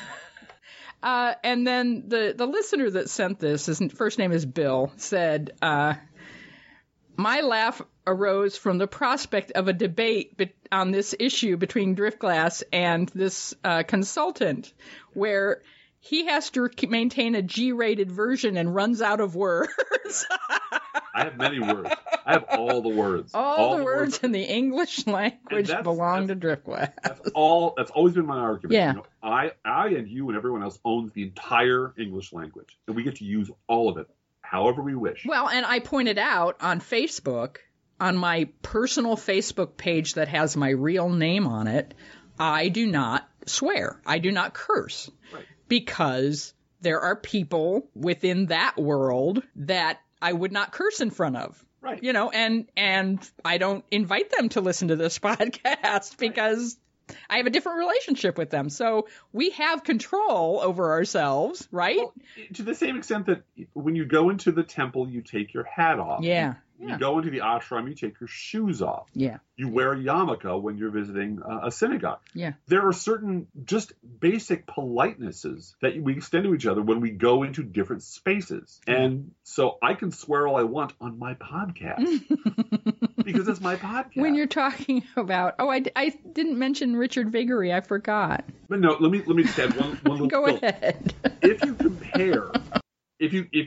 uh, and then the, the listener that sent this, his first name is Bill, said, uh, "My laugh arose from the prospect of a debate be- on this issue between Driftglass and this uh, consultant, where he has to maintain a G-rated version and runs out of words." I have many words. I have all the words. All, all the, the words, words in the English language that's, belong that's, to Driftglass. That's all. That's always been my argument. Yeah. You know, I, I, and you and everyone else owns the entire English language, and we get to use all of it however we wish. Well, and I pointed out on Facebook, on my personal Facebook page that has my real name on it, I do not swear. I do not curse. Right. Because there are people within that world that I would not curse in front of. Right. You know, and and I don't invite them to listen to this podcast because right. I have a different relationship with them. So we have control over ourselves, right? Well, to the same extent that when you go into the temple, you take your hat off. Yeah. You yeah. go into the ashram, you take your shoes off. Yeah. You wear a yarmulke when you're visiting uh, a synagogue. Yeah. There are certain just basic politenesses that we extend to each other when we go into different spaces. And so I can swear all I want on my podcast because it's my podcast. When you're talking about, oh, I, I didn't mention Richard Viguerie. I forgot. But no, let me let me just add one, one little Go filter. ahead. If you compare, if you if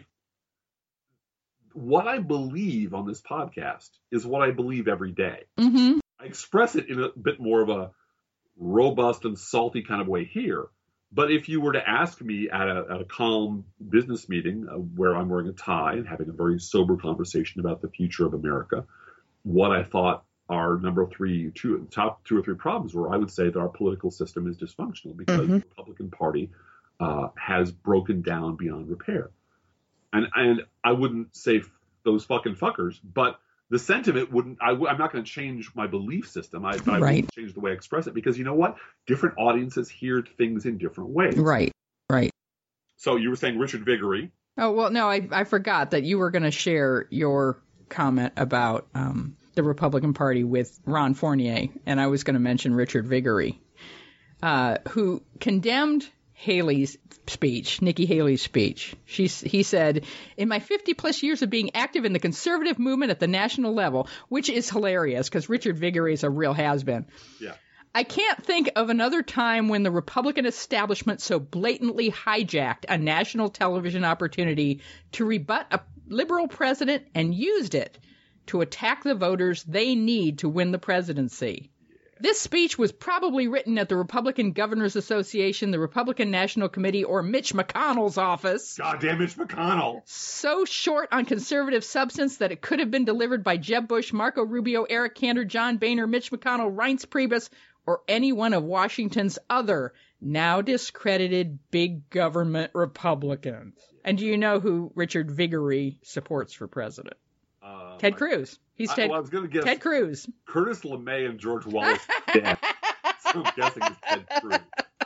what I believe on this podcast is what I believe every day. Mm-hmm. I express it in a bit more of a robust and salty kind of way here. But if you were to ask me at a, at a calm business meeting uh, where I'm wearing a tie and having a very sober conversation about the future of America, what I thought our number three, two, top two or three problems were, I would say that our political system is dysfunctional because mm-hmm. the Republican Party uh, has broken down beyond repair. And and I wouldn't say f- those fucking fuckers, but the sentiment wouldn't, I, I'm not going to change my belief system. I, I Right. wouldn't change the way I express it because you know what? Different audiences hear things in different ways. Right. Right. So you were saying Richard Viguerie. Oh, well, no, I, I forgot that you were going to share your comment about um, the Republican Party with Ron Fournier, and I was going to mention Richard Viguerie, uh, who condemned Haley's speech, Nikki Haley's speech. She, he said, in my fifty plus years of being active in the conservative movement at the national level, which is hilarious because Richard Viguerie is a real has-been. Yeah. I can't think of another time when the Republican establishment so blatantly hijacked a national television opportunity to rebut a liberal president and used it to attack the voters they need to win the presidency. This speech was probably written at the Republican Governors Association, the Republican National Committee, or Mitch McConnell's office. Goddamn Mitch McConnell. So short on conservative substance that it could have been delivered by Jeb Bush, Marco Rubio, Eric Cantor, John Boehner, Mitch McConnell, Reince Priebus, or any one of Washington's other now discredited big government Republicans. And do you know who Richard Viguerie supports for president? Uh, Ted Cruz. He's I, Ted, well, I was going to guess Ted Cruz. Curtis LeMay and George Wallace. Yeah. So I'm guessing it's Ted Cruz.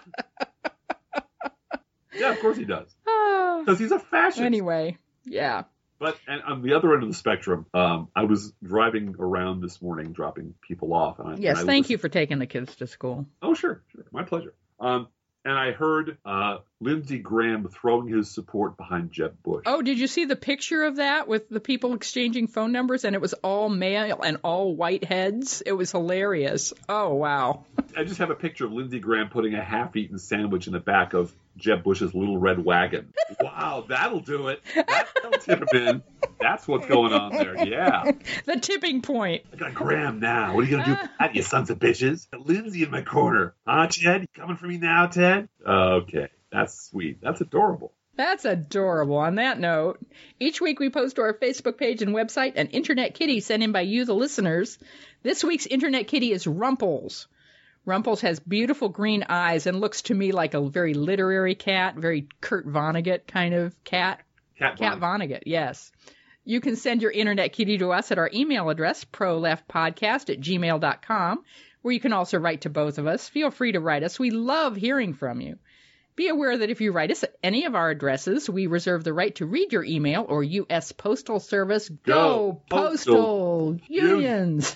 Yeah, of course he does. Because he's a fascist. Anyway, yeah. But and on the other end of the spectrum, um, I was driving around this morning, dropping people off. And I, Yes, and I thank listened. you for taking the kids to school. Oh, sure, sure, my pleasure. Um, and I heard uh, Lindsey Graham throwing his support behind Jeb Bush. Oh, did you see the picture of that with the people exchanging phone numbers and it was all male and all white heads? It was hilarious. Oh, wow. I just have a picture of Lindsey Graham putting a half-eaten sandwich in the back of Jeb Bush's little red wagon. Wow, that'll do it. That, that'll tip him in. That's what's going on there. Yeah. The tipping point. I got Graham now. What are you going to do with that, you sons of bitches? Got Lindsey in my corner. Huh, Ted? You coming for me now, Ted? Okay. That's sweet. That's adorable. That's adorable. On that note, each week we post to our Facebook page and website an Internet Kitty sent in by you, the listeners. This week's Internet Kitty is Rumples. Rumples has beautiful green eyes and looks to me like a very literary cat, very Kurt Vonnegut kind of cat. Cat, Cat Vonnegut, yes. You can send your Internet Kitty to us at our email address, proleftpodcast at gmail dot com, where you can also write to both of us. Feel free to write us. We love hearing from you. Be aware that if you write us at any of our addresses, we reserve the right to read your email or U S Postal Service. Go, Go Postal, Postal Unions.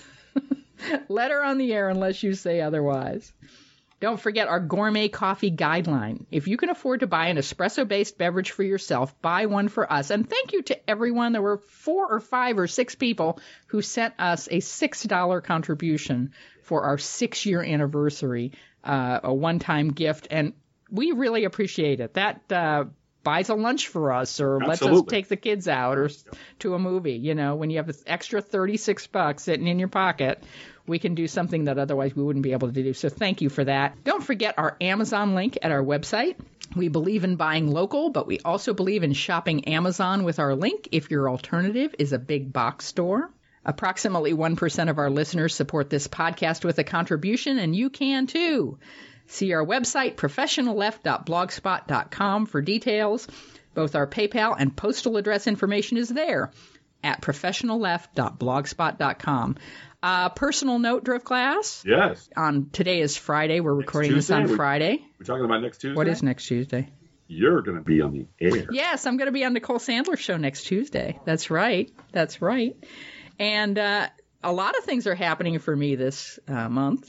Letter on the air unless you say otherwise. Don't forget our gourmet coffee guideline. If you can afford to buy an espresso-based beverage for yourself, buy one for us. And thank you to everyone. There were four or five or six people who sent us a six dollar contribution for our six-year anniversary, uh, a one-time gift. And we really appreciate it. That uh, buys a lunch for us or lets us Absolutely. take the kids out or s- to a movie. You know, when you have this extra thirty-six bucks sitting in your pocket, we can do something that otherwise we wouldn't be able to do. So thank you for that. Don't forget our Amazon link at our website. We believe in buying local, but we also believe in shopping Amazon with our link if your alternative is a big box store. Approximately one percent of our listeners support this podcast with a contribution, and you can too. See our website, professional left dot blogspot dot com, for details. Both our PayPal and postal address information is there at professional left dot blogspot dot com. Uh, personal note, Drift Glass. Yes. On today is Friday. We're recording this Tuesday? on We- Friday. We're talking about next Tuesday? What is next Tuesday? You're going to be on the air. Yes, I'm going to be on Nicole Sandler's show next Tuesday. That's right. That's right. And uh, a lot of things are happening for me this uh, month.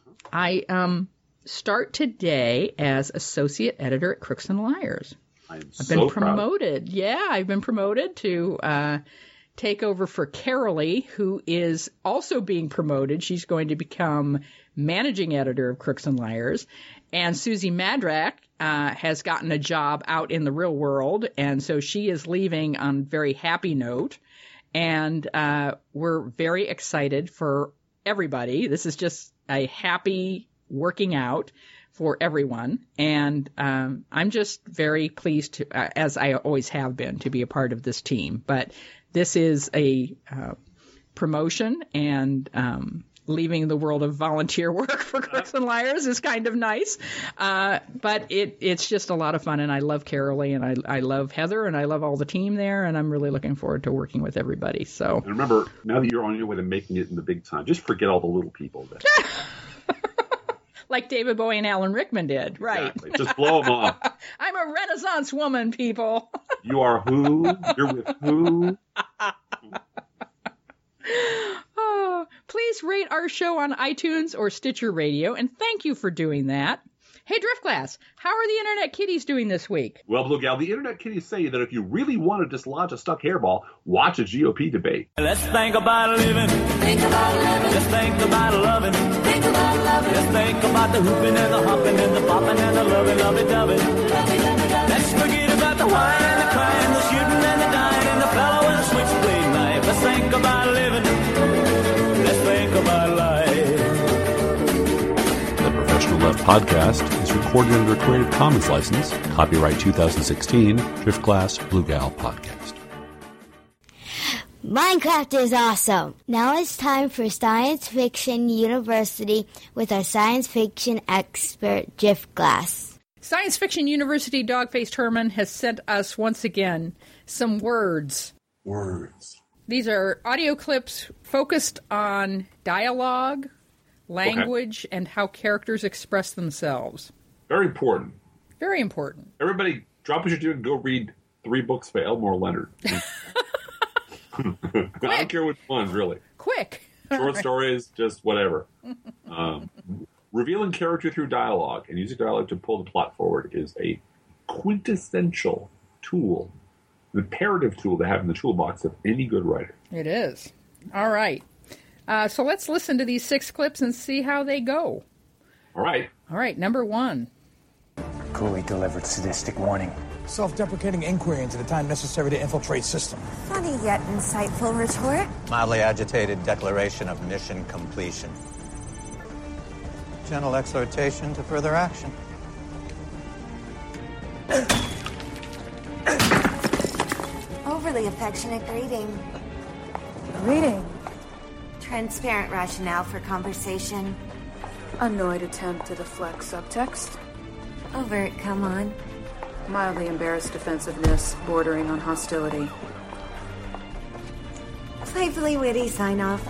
I um, start today as associate editor at Crooks and Liars. I am I've been so proud. promoted. Yeah, I've been promoted to uh, take over for Carolee, who is also being promoted. She's going to become managing editor of Crooks and Liars. And Susie Madrak uh, has gotten a job out in the real world, and so she is leaving on a very happy note. And uh, we're very excited for everybody. This is just a happy working out for everyone. And um, I'm just very pleased, to, uh, as I always have been, to be a part of this team. But this is a uh, promotion, and um, leaving the world of volunteer work for Crooks and Liars is kind of nice. Uh, but it it's just a lot of fun, and I love Carolee, and I I love Heather, and I love all the team there, and I'm really looking forward to working with everybody. So and remember, now that you're on your way to making it in the big time, just forget all the little people. That... Like David Bowie and Alan Rickman did, right? Exactly. Just blow them off. I'm a Renaissance woman, people. You are who? You're with who? Oh, please rate our show on iTunes or Stitcher Radio, and thank you for doing that. Hey, Driftglass, how are the Internet Kitties doing this week? Well, Blue Gal, the Internet Kitties say that if you really want to dislodge a stuck hairball, watch a G O P debate. Let's think about living. Think about living. Let's think about loving. Think about loving. Let's think about the hooping and the hopping and the popping and the loving, loving, loving. Let's forget about the wine and the crying, the shooting and the dying, and the fellow with the switchblade knife. Let's think about living. Let's think about life. The Professional Left Podcast is recorded under a Creative Commons license, copyright two thousand sixteen, Driftglass Blue Gal Podcast. Minecraft is awesome. Now it's time for Science Fiction University with our science fiction expert, Driftglass. Science Fiction University Dogfaced Herman has sent us once again some words. Words. These are audio clips focused on dialogue, language, okay, and how characters express themselves. Very important. Very important. Everybody, drop what you're doing. Go read three books by Elmore Leonard. I don't care which ones, really. Quick. Short right. stories, just whatever. Um, revealing character through dialogue and using dialogue to pull the plot forward is a quintessential tool, an imperative tool to have in the toolbox of any good writer. It is. All right. Uh, so let's listen to these six clips and see how they go. All right. All right, number one. Cooley delivered sadistic warning. Self-deprecating inquiry into the time necessary to infiltrate system. Funny yet insightful retort. Mildly agitated declaration of mission completion. Gentle exhortation to further action. Overly affectionate greeting. Greeting. Transparent rationale for conversation. Annoyed attempt to deflect subtext. Overt, come on. Mildly embarrassed defensiveness, bordering on hostility. Playfully witty sign-off.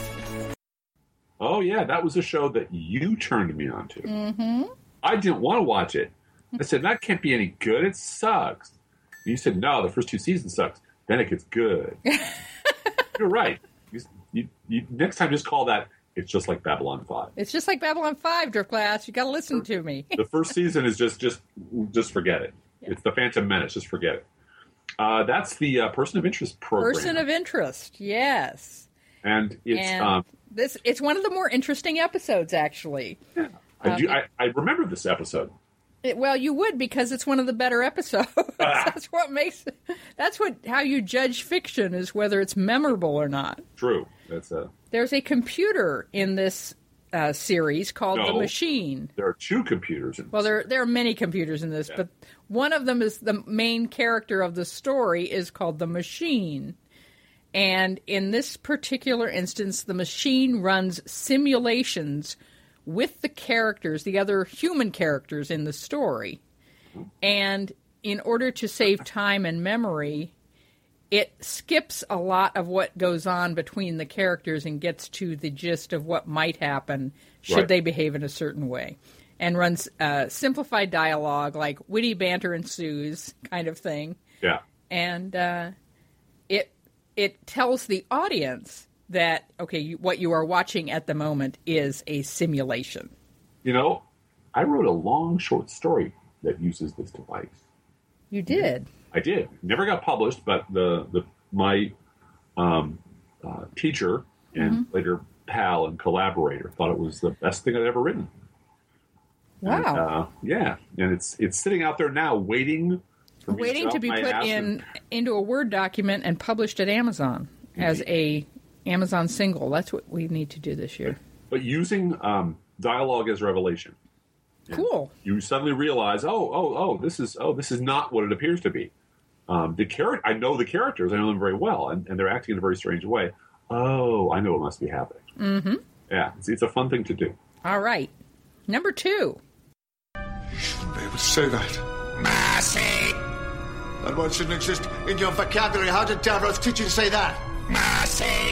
Oh, yeah, that was a show that you turned me on to. Mm-hmm. I didn't want to watch it. I said, that can't be any good. It sucks. And you said, no, the first two seasons sucks. Then it gets good. You're right. You, you, you, next time, just call that, it's just like Babylon five. It's just like Babylon five, Driftglass. You got to listen to me. The first season is just, just, just forget it. Yeah. It's the Phantom Menace. Just forget it. Uh, that's the uh, Person of Interest program. Person of Interest, yes. And it's and um, this. It's one of the more interesting episodes, actually. Yeah, I um, do. I, I remember this episode. It, well, you would, because it's one of the better episodes. Ah. That's what makes. That's what how you judge fiction, is whether it's memorable or not. True. That's a. There's a computer in this uh, series called no, The Machine. There are two computers in this. Well, there there are many computers in this, yeah. But one of them is the main character of the story is called The Machine. And in this particular instance, the machine runs simulations with the characters, the other human characters in the story. And in order to save time and memory, it skips a lot of what goes on between the characters and gets to the gist of what might happen should right. they behave in a certain way. And runs uh, simplified dialogue, like witty banter ensues kind of thing. Yeah. And uh, it it tells the audience that, okay, you, what you are watching at the moment is a simulation. You know, I wrote a long short story that uses this device. You did? I did. Never got published, but the, the my um, uh, teacher and mm-hmm. later pal and collaborator thought it was the best thing I'd ever written. Wow. And, uh, yeah, and it's it's sitting out there now waiting for me waiting to, to be put in and... into a Word document and published at Amazon mm-hmm. as a Amazon single. That's what we need to do this year. But using um, dialogue as revelation. Cool. And you suddenly realize, oh, oh, oh, this is oh, this is not what it appears to be. Um, the char- I know the characters. I know them very well, and, and they're acting in a very strange way. Oh, I know what must be happening. Mm-hmm. Yeah, it's, it's a fun thing to do. All right. Number two. You shouldn't be able to say that. Mercy! That word shouldn't exist in your vocabulary. How did Davros teach you to say that? Mercy!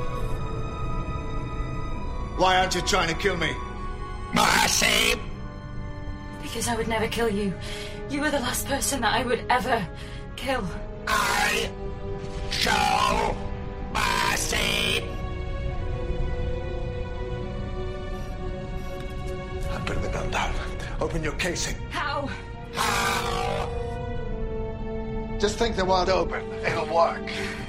Why aren't you trying to kill me? Mercy! Because I would never kill you. You were the last person that I would ever kill. I show mercy! I'll put the gun down. Open your casing. How? How? Just think the wide open. It'll work.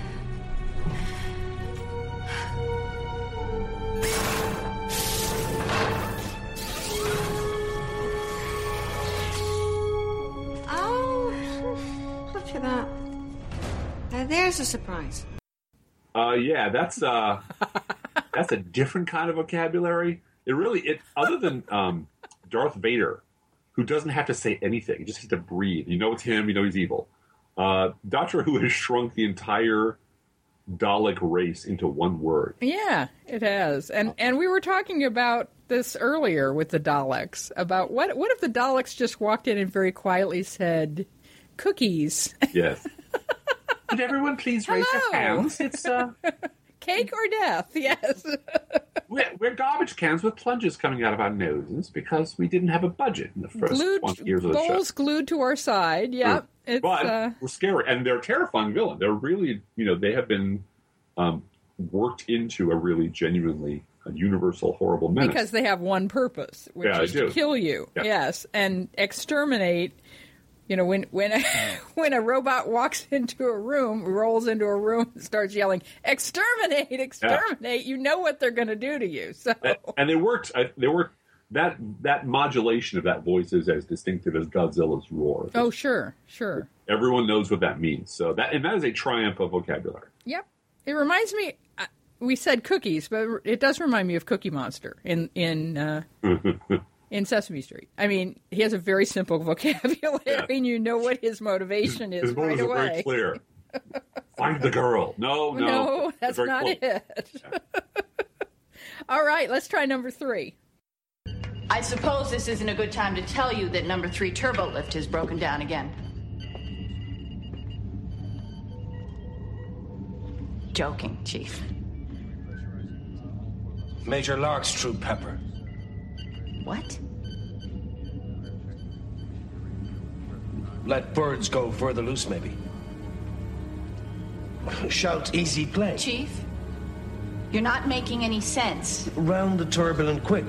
Oh, look at that. Now there's a surprise. Uh, yeah, that's uh, that's a different kind of vocabulary. It really, it other than um, Darth Vader, who doesn't have to say anything, he just has to breathe. You know it's him. You know he's evil. Uh, Doctor Who has shrunk the entire Dalek race into one word. Yeah, it has. And and we were talking about this earlier with the Daleks, about what what if the Daleks just walked in and very quietly said, cookies. Yes. Could everyone please raise Hello. their hands? It's uh, cake or death, yes. we're, we're garbage cans with plunges coming out of our noses because we didn't have a budget in the first Glued, twenty years of the show. bowls glued to our side, yep. It's, but uh, we're scary, and they're a terrifying villain. They're really, you know, they have been um, worked into a really genuinely a universal horrible menace. Because they have one purpose, which Yeah, is they do. to kill you, Yeah. yes, and exterminate. You know, when when a, when a robot walks into a room, rolls into a room, and starts yelling, "Exterminate! Exterminate!" You know what they're going to do to you. So, and, and they worked. I, they worked. That that modulation of that voice is as distinctive as Godzilla's roar. oh, sure, sure, Everyone knows what that means. So that and that is a triumph of vocabulary. yep. It reminds me. Uh, we said cookies, but it does remind me of Cookie Monster in in. Uh, In Sesame Street. I mean, he has a very simple vocabulary, Yeah. and you know what his motivation is His motives right are away. very clear. Find the girl. No, no. No, that's Very not close. it. All right, let's try number three. I suppose this isn't a good time to tell you that number three turbo lift has broken down again. Joking, Chief. Major Lark's True Pepper. What? Let birds go further loose, maybe. Shout easy play. Chief, you're not making any sense. Round the turbulent quick.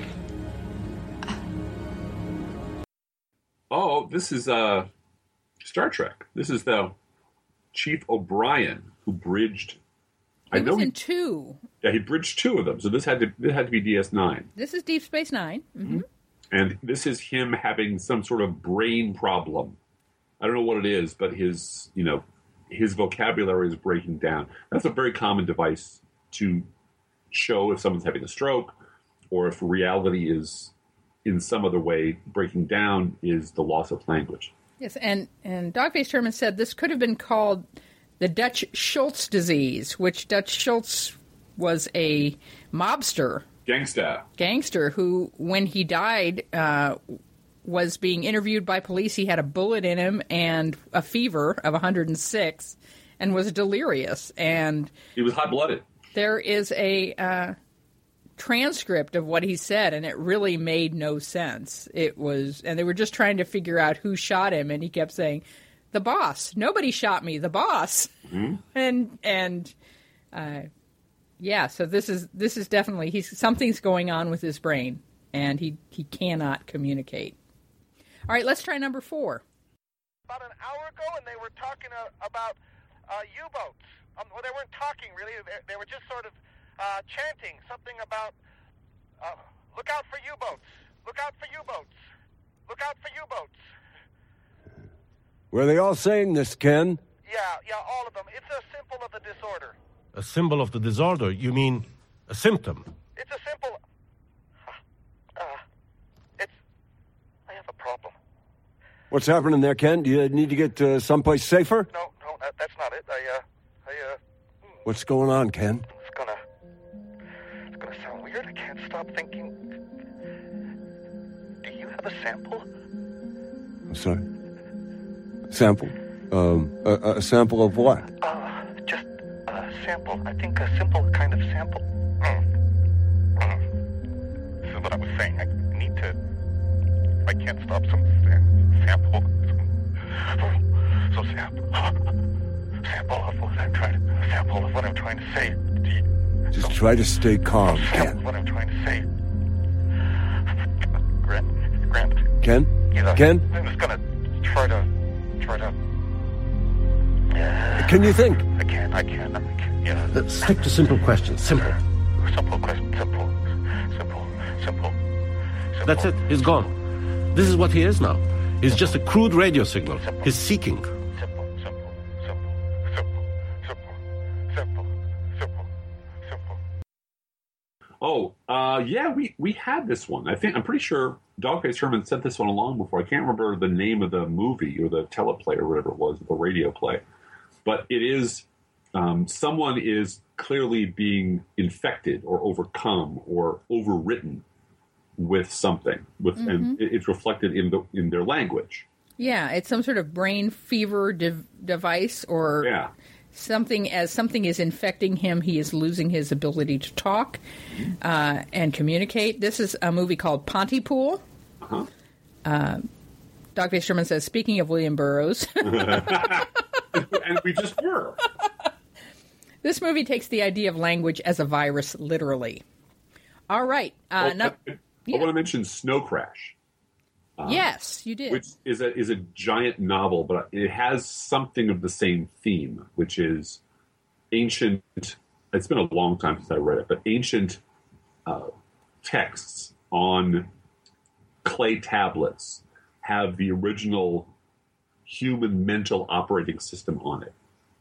Oh, this is uh, Star Trek. This is the Chief O'Brien who bridged. He I know was in he, two. yeah, he bridged two of them. So this had to this had to be D S nine. This is Deep Space Nine. Mm-hmm. And this is him having some sort of brain problem. I don't know what it is, but his, you know, his vocabulary is breaking down. That's a very common device to show if someone's having a stroke or if reality is in some other way breaking down, is the loss of language. Yes, and, and Dogface Sherman said this could have been called the Dutch Schultz disease, which Dutch Schultz was a mobster. Gangsta. Gangster who, when he died, uh, was being interviewed by police. He had a bullet in him and a fever of one hundred six and was delirious. And he was hot-blooded. There is a uh, transcript of what he said, and it really made no sense. It was, and they were just trying to figure out who shot him, and he kept saying, "The boss. Nobody shot me. The boss." Mm-hmm. And and uh, yeah, so this is this is definitely he's something's going on with his brain, and he he cannot communicate. All right, let's try number four. About an hour ago, and they were talking uh, about uh, U-boats. Um, well, they weren't talking really; they, they were just sort of uh, chanting something about uh, "Look out for U-boats! Look out for U-boats! Look out for U-boats!" Were they all saying this, Ken? Yeah, yeah, all of them. It's a symbol of the disorder. A symbol of the disorder? You mean a symptom? It's a simple. Uh, it's. I have a problem. What's happening there, Ken? Do you need to get uh, someplace safer? No, no, that, that's not it. I, uh, I, uh. What's going on, Ken? It's gonna. It's gonna to sound weird. I can't stop thinking. Do you have a sample? I'm sorry? Sample? Um, a, a sample of what? Uh, just a sample. I think a simple kind of sample. Mm. Mm. This is what I was saying. I need to... I can't stop some sa- sample. So sample. Sample of what I'm trying to... Sample of what I'm trying to say. Just try to stay calm, Sample of what I'm trying to say. Grant. Grant. Ken? Yeah, Ken? I'm just gonna try to... Try to... Can you think? I can't, I can't, I can't, yeah. Let's stick to simple questions. Simple. Simple question, simple, simple, simple. simple. That's it. He's gone. This is what he is now. He's just a crude radio signal. He's seeking. Simple, simple, simple, simple, simple, simple, simple, simple. Oh, uh, yeah, we, we had this one. I think I'm pretty sure Dogface Herman sent this one along before. I can't remember the name of the movie or the teleplay or whatever it was, the radio play. But it is, um, someone is clearly being infected or overcome or overwritten with something, with, mm-hmm. and it's reflected in the in their language. Yeah, it's some sort of brain fever de- device or yeah. something. As something is infecting him, he is losing his ability to talk uh, and communicate. This is a movie called Pontypool. Uh-huh. Uh, Dogface Sherman says, speaking of William Burroughs. And we just were. This movie takes the idea of language as a virus literally. All right. Uh, well, no, I, yeah. I want to mention Snow Crash. Um, yes, you did. Which is a is a giant novel, but it has something of the same theme, which is ancient. It's been a long time since I read it, but ancient uh, texts on clay tablets have the original human mental operating system on it,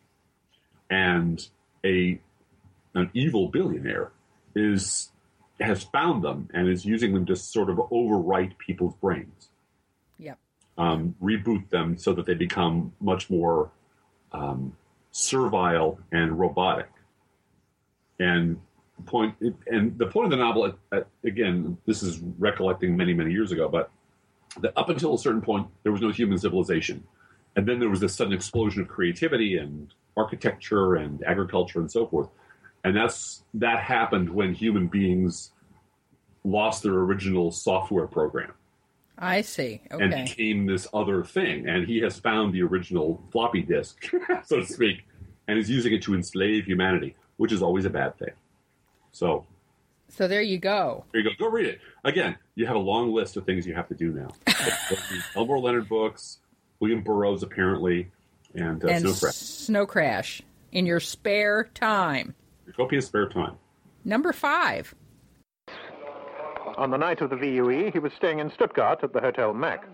and a an evil billionaire is has found them and is using them to sort of overwrite people's brains. Yep. Um, reboot them so that they become much more um, servile and robotic. And point and the point of the novel, again, this is recollecting many many years ago, but that up until a certain point there was no human civilization, and then there was this sudden explosion of creativity and architecture and agriculture and so forth. And that's that happened when human beings lost their original software program. I see. Okay. And became this other thing. And he has found the original floppy disk, so to speak, and is using it to enslave humanity, which is always a bad thing. So, so there you go. There you go. Go read it. Again, you have a long list of things you have to do now. Elmore Leonard books, William Burroughs apparently, and, uh, and Snow Crash. Snow Crash in your spare time. Your copious spare time. Number five. On the night of the V U E, he was staying in Stuttgart at the Hotel Mac.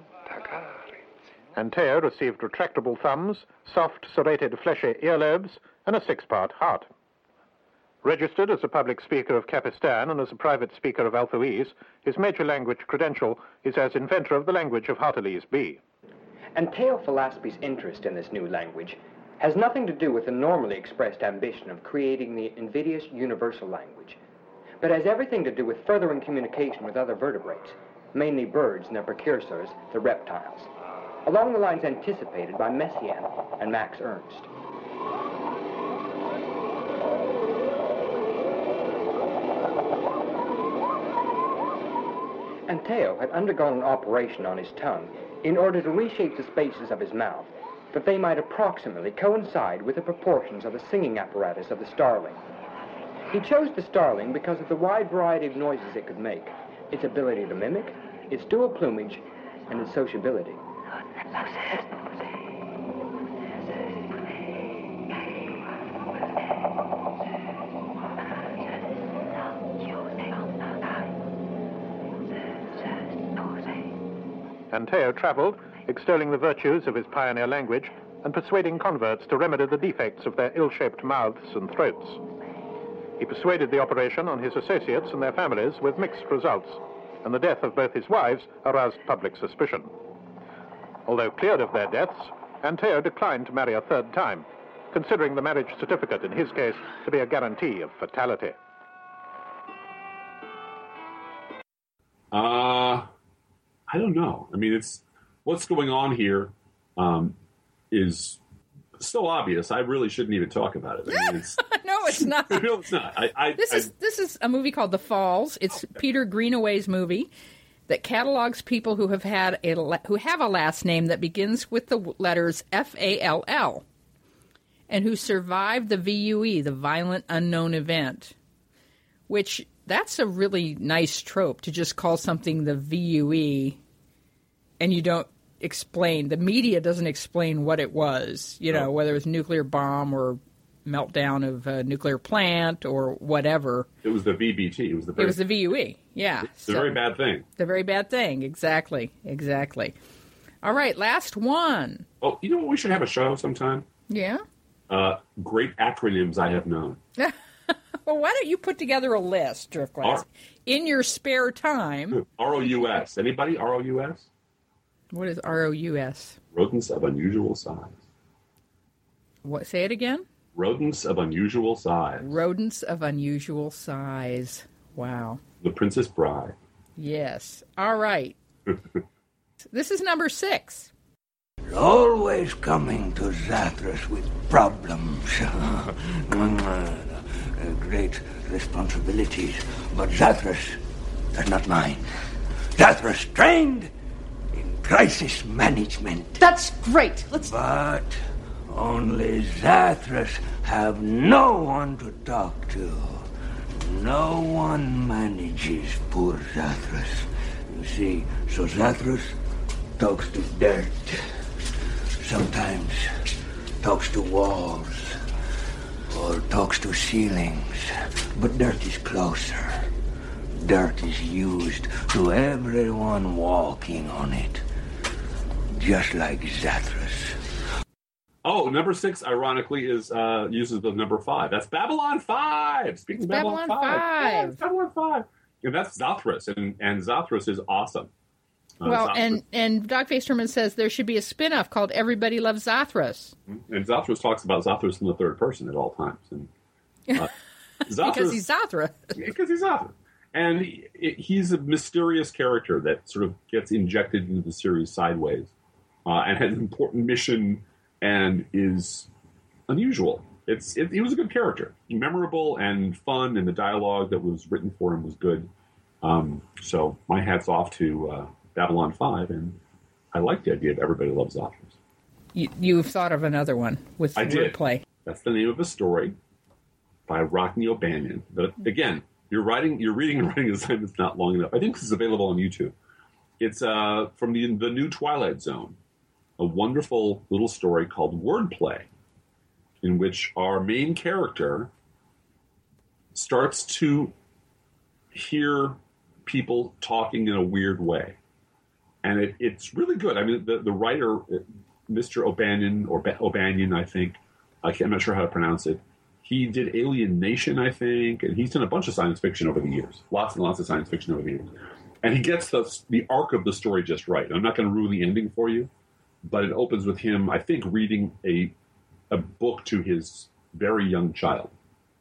Anteo received retractable thumbs, soft, serrated, fleshy earlobes, and a six-part heart. Registered as a public speaker of Capistan and as a private speaker of Alphuese, his major language credential is as inventor of the language of Hartelese B. Anteo Philaspi's interest in this new language has nothing to do with the normally expressed ambition of creating the invidious universal language, but has everything to do with furthering communication with other vertebrates, mainly birds and their precursors, the reptiles, along the lines anticipated by Messiaen and Max Ernst. Anteo had undergone an operation on his tongue in order to reshape the spaces of his mouth, that they might approximately coincide with the proportions of the singing apparatus of the starling. He chose the starling because of the wide variety of noises it could make, its ability to mimic, its dual plumage, and its sociability. Anteo traveled, extolling the virtues of his pioneer language and persuading converts to remedy the defects of their ill-shaped mouths and throats. He persuaded the operation on his associates and their families with mixed results, and the death of both his wives aroused public suspicion. Although cleared of their deaths, Anteo declined to marry a third time, considering the marriage certificate in his case to be a guarantee of fatality. Uh, I don't know. I mean, it's what's going on here um, is so obvious. I really shouldn't even talk about it. I mean, it's, no, it's not. no, it's not. I, I, this I, is this is a movie called The Falls. It's Peter Greenaway's movie that catalogs people who have had a who have a last name that begins with the letters F A L L, and who survived the V U E, the Violent Unknown Event, which that's a really nice trope to just call something the V U E, and you don't explain. The media doesn't explain what it was. You know, oh. whether it was nuclear bomb or meltdown of a nuclear plant or whatever. It was the V B T. It was the very, it was the V U E. Yeah, it's so, a very bad thing. The very bad thing. Exactly. Exactly. All right, last one. Oh, you know what? We should have a show sometime. Yeah. Uh, great acronyms I have known. Well, why don't you put together a list, Driftglass, R- in your spare time? R O U S. Anybody? R O U S? What is R O U S? Rodents of unusual size. What? Say it again. Rodents of unusual size. Rodents of unusual size. Wow. The Princess Bride. Yes. All right. This is number six. Always coming to Zathras with problems. Great responsibilities. But Zathras does not mind. Zathras trained in crisis management. That's great. Let's... But only Zathras have no one to talk to. No one manages poor Zathras. You see, so Zathras talks to dirt. Sometimes talks to walls. Or talks to ceilings. But dirt is closer. Dirt is used to everyone walking on it. Just like Zathras. Oh, number six, ironically, is uh, uses the number five. That's Babylon five. Speaking of Babylon, Babylon five. five. Yeah, Babylon five. And that's Zathras, and, and Zathras is awesome. Uh, well, Zathras. and, and Dogface Herman says there should be a spin-off called Everybody Loves Zathras. And Zathras talks about Zathras in the third person at all times. And, uh, Zathras, because he's Zathras. Because he's Zathras. And he, he's a mysterious character that sort of gets injected into the series sideways uh, and has an important mission and is unusual. It's it, he was a good character, memorable and fun, and the dialogue that was written for him was good. Um, so my hat's off to uh, Babylon five, and I like the idea of Everybody Loves Zathras. You, you've thought of another one with I did. wordplay. That's the name of a story by Rockne O'Banion. But again, you're writing, you're reading and writing assignments not long enough. I think this is available on YouTube. It's uh, from the the new Twilight Zone. A wonderful little story called Wordplay, in which our main character starts to hear people talking in a weird way. And it, it's really good. I mean, the, the writer, Mister O'Banion, or O'Banion, I think, I can't, I'm not sure how to pronounce it, he did Alien Nation, I think, and he's done a bunch of science fiction over the years. Lots and lots of science fiction over the years. And he gets the, the arc of the story just right. I'm not going to ruin the ending for you, but it opens with him, I think, reading a a book to his very young child.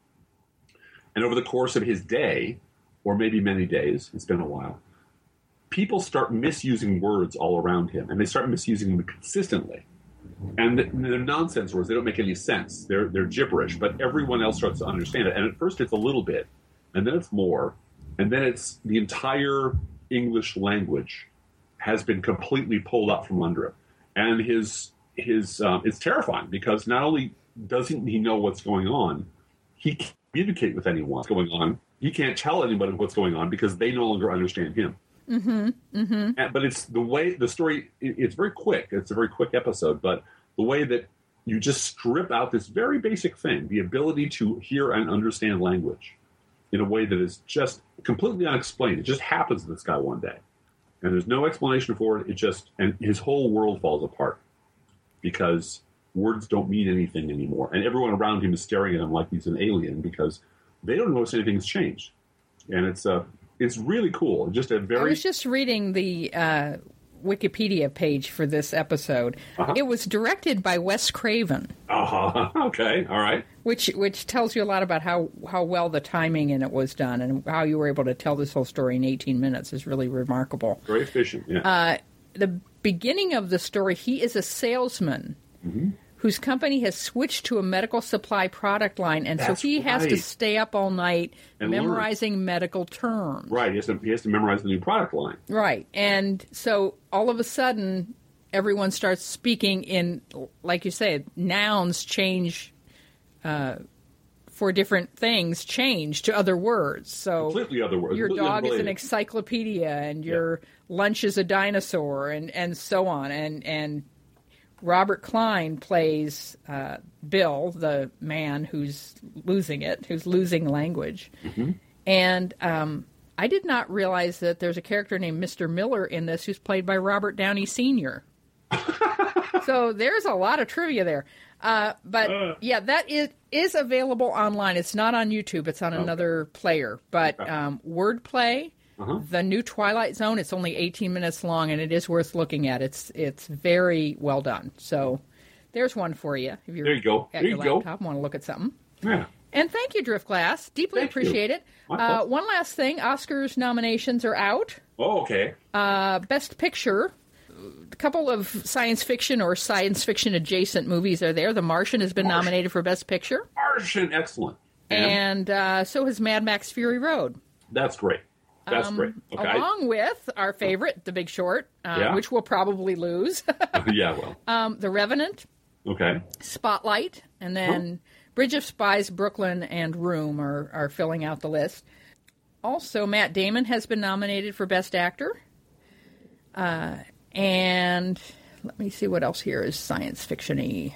And over the course of his day, or maybe many days, it's been a while, people start misusing words all around him, and they start misusing them consistently. And they're nonsense words. They don't make any sense. They're they're gibberish, but everyone else starts to understand it. And at first it's a little bit, and then it's more, and then it's the entire English language has been completely pulled out from under him. And his his um, it's terrifying, because not only doesn't he know what's going on, he can't communicate with anyone what's going on. He can't tell anybody what's going on because they no longer understand him. Mm-hmm. Mm-hmm. And, but it's the way the story. It, it's very quick. It's a very quick episode, but the way that you just strip out this very basic thing, the ability to hear and understand language in a way that is just completely unexplained. It just happens to this guy one day. And there's no explanation for it. It just, and his whole world falls apart because words don't mean anything anymore. And everyone around him is staring at him like he's an alien because they don't notice anything's changed. And it's uh, it's really cool. Just a very. I was just reading the uh, Wikipedia page for this episode. Uh-huh. It was directed by Wes Craven. Uh-huh. Okay, all right. Which which tells you a lot about how, how well the timing in it was done and how you were able to tell this whole story in eighteen minutes is really remarkable. Very efficient, yeah. Uh, the beginning of the story, he is a salesman mm-hmm. whose company has switched to a medical supply product line, and That's so he right. has to stay up all night and memorizing learn. medical terms. Right, he has, to, he has to memorize the new product line. Right, and so all of a sudden, everyone starts speaking in, like you say, nouns change uh, for different things, change to other words. So completely other words. Your completely dog is an unrelated. encyclopedia, and your yeah. lunch is a dinosaur, and, and so on. And and Robert Klein plays uh, Bill, the man who's losing it, who's losing language. Mm-hmm. And um, I did not realize that there's a character named Mister Miller in this who's played by Robert Downey Senior So there's a lot of trivia there. Uh, but, uh. yeah, that is, is available online. It's not on YouTube. It's on okay. another player. But okay. um, Wordplay, uh-huh. the new Twilight Zone, it's only eighteen minutes long, and it is worth looking at. It's it's very well done. So there's one for you. If you're there you go. At there your you laptop go. want to look at something. Yeah. And thank you, Driftglass. Deeply thank appreciate you. it. Uh, one last thing. Oscars nominations are out. Oh, okay. Uh, Best Picture. A couple of science fiction or science fiction adjacent movies are there. The Martian has been Martian. nominated for Best Picture. Martian, excellent. And, and uh, so has Mad Max Fury Road. That's great. That's um, great. Okay. Along with our favorite, The Big Short, uh, yeah. which we'll probably lose. yeah, well. Um, The Revenant. Okay. Spotlight. And then huh? Bridge of Spies, Brooklyn, and Room are, are filling out the list. Also, Matt Damon has been nominated for Best Actor. Uh... And let me see what else here is science fiction-y.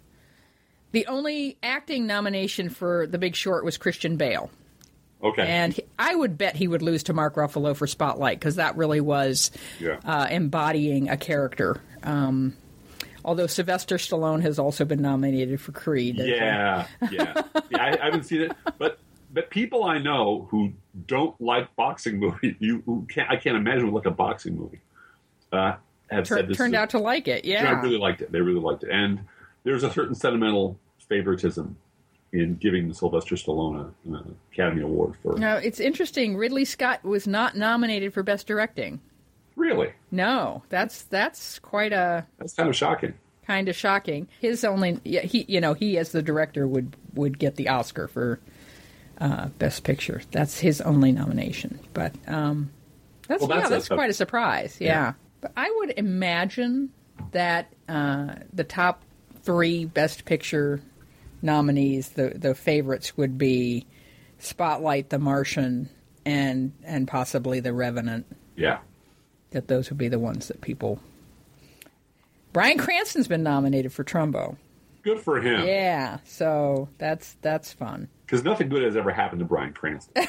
The only acting nomination for The Big Short was Christian Bale. Okay. And he, I would bet he would lose to Mark Ruffalo for Spotlight, because that really was yeah. uh, embodying a character. Um, although Sylvester Stallone has also been nominated for Creed. Yeah, yeah. yeah I, I haven't seen it, but but people I know who don't like boxing movies, you who can't, I can't imagine would like a boxing movie. Uh, have Tur- said this turned is, out to like it, yeah. I really liked it. They really liked it. And there's a certain sentimental favoritism in giving Sylvester Stallone an uh, Academy Award for... No, it's interesting. Ridley Scott was not nominated for Best Directing. Really? No, that's that's quite a... That's kind of shocking. Kind of shocking. His only... Yeah, he, you know, he as the director would, would get the Oscar for uh, Best Picture. That's his only nomination. But... Um, That's, well, that's, yeah, that's a, quite a surprise, yeah. yeah. But I would imagine that uh, the top three Best Picture nominees, the, the favorites, would be Spotlight, The Martian, and and possibly The Revenant. Yeah. That those would be the ones that people... Bryan Cranston's been nominated for Trumbo. Good for him. Yeah, so that's that's fun. Because nothing good has ever happened to Bryan Cranston.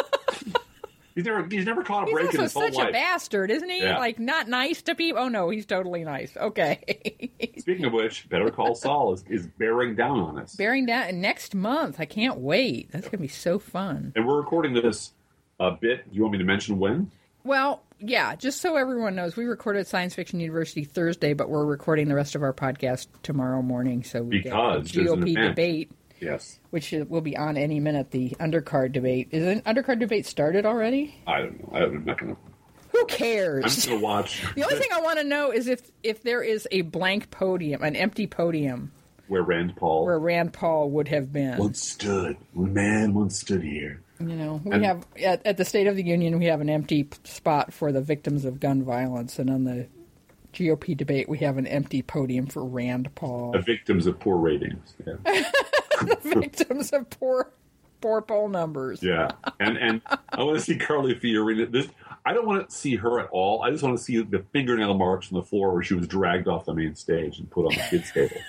He's never he's never caught a break in his whole life. He's also such a bastard, isn't he? Yeah. Like, not nice to people. Oh, no, he's totally nice. Okay. Speaking of which, Better Call Saul is, is bearing down on us. Bearing down next month. I can't wait. That's going to be so fun. And we're recording this a bit. Do you want me to mention when? Well, yeah, just so everyone knows, we recorded Science Fiction University Thursday, but we're recording the rest of our podcast tomorrow morning. So we because get a G O P debate. Yes. Which will be on any minute, the undercard debate. Is an undercard debate started already? I don't know. I'm not going to... Who cares? I'm just going to watch. The only thing I want to know is if, if there is a blank podium, an empty podium. Where Rand Paul... Where Rand Paul would have been. Once stood. One man once stood here. You know, we and, have... At, at the State of the Union, we have an empty spot for the victims of gun violence, and on the G O P debate, we have an empty podium for Rand Paul. The victims of poor ratings, yeah. The victims of poor, poor poll numbers. Yeah, and and I want to see Carly Fiorina. This I don't want to see her at all. I just want to see the fingernail marks on the floor where she was dragged off the main stage and put on the kids' table.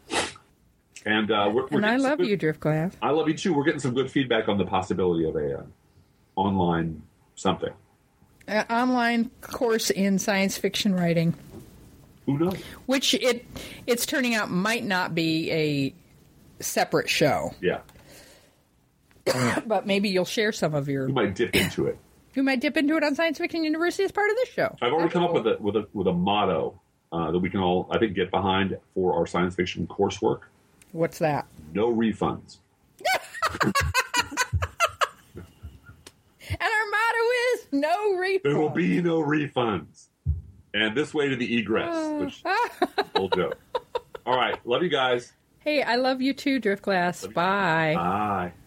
And uh, we're, we're and I love good, you, Driftglass. I love you too. We're getting some good feedback on the possibility of a uh, online something, an online course in science fiction writing. Who knows? Which it it's turning out might not be a separate show. Yeah. But maybe you'll share some of your... You might dip into it. We might dip into it on Science Fiction University as part of this show. I've already That's come cool. up with a with a with a motto uh, that we can all, I think, get behind for our science fiction coursework. What's that? No refunds. And our motto is no refunds. There will be no refunds. And this way to the egress, which old joke. All right, love you guys. Hey, I love you too, Drift Glass. Bye. Bye.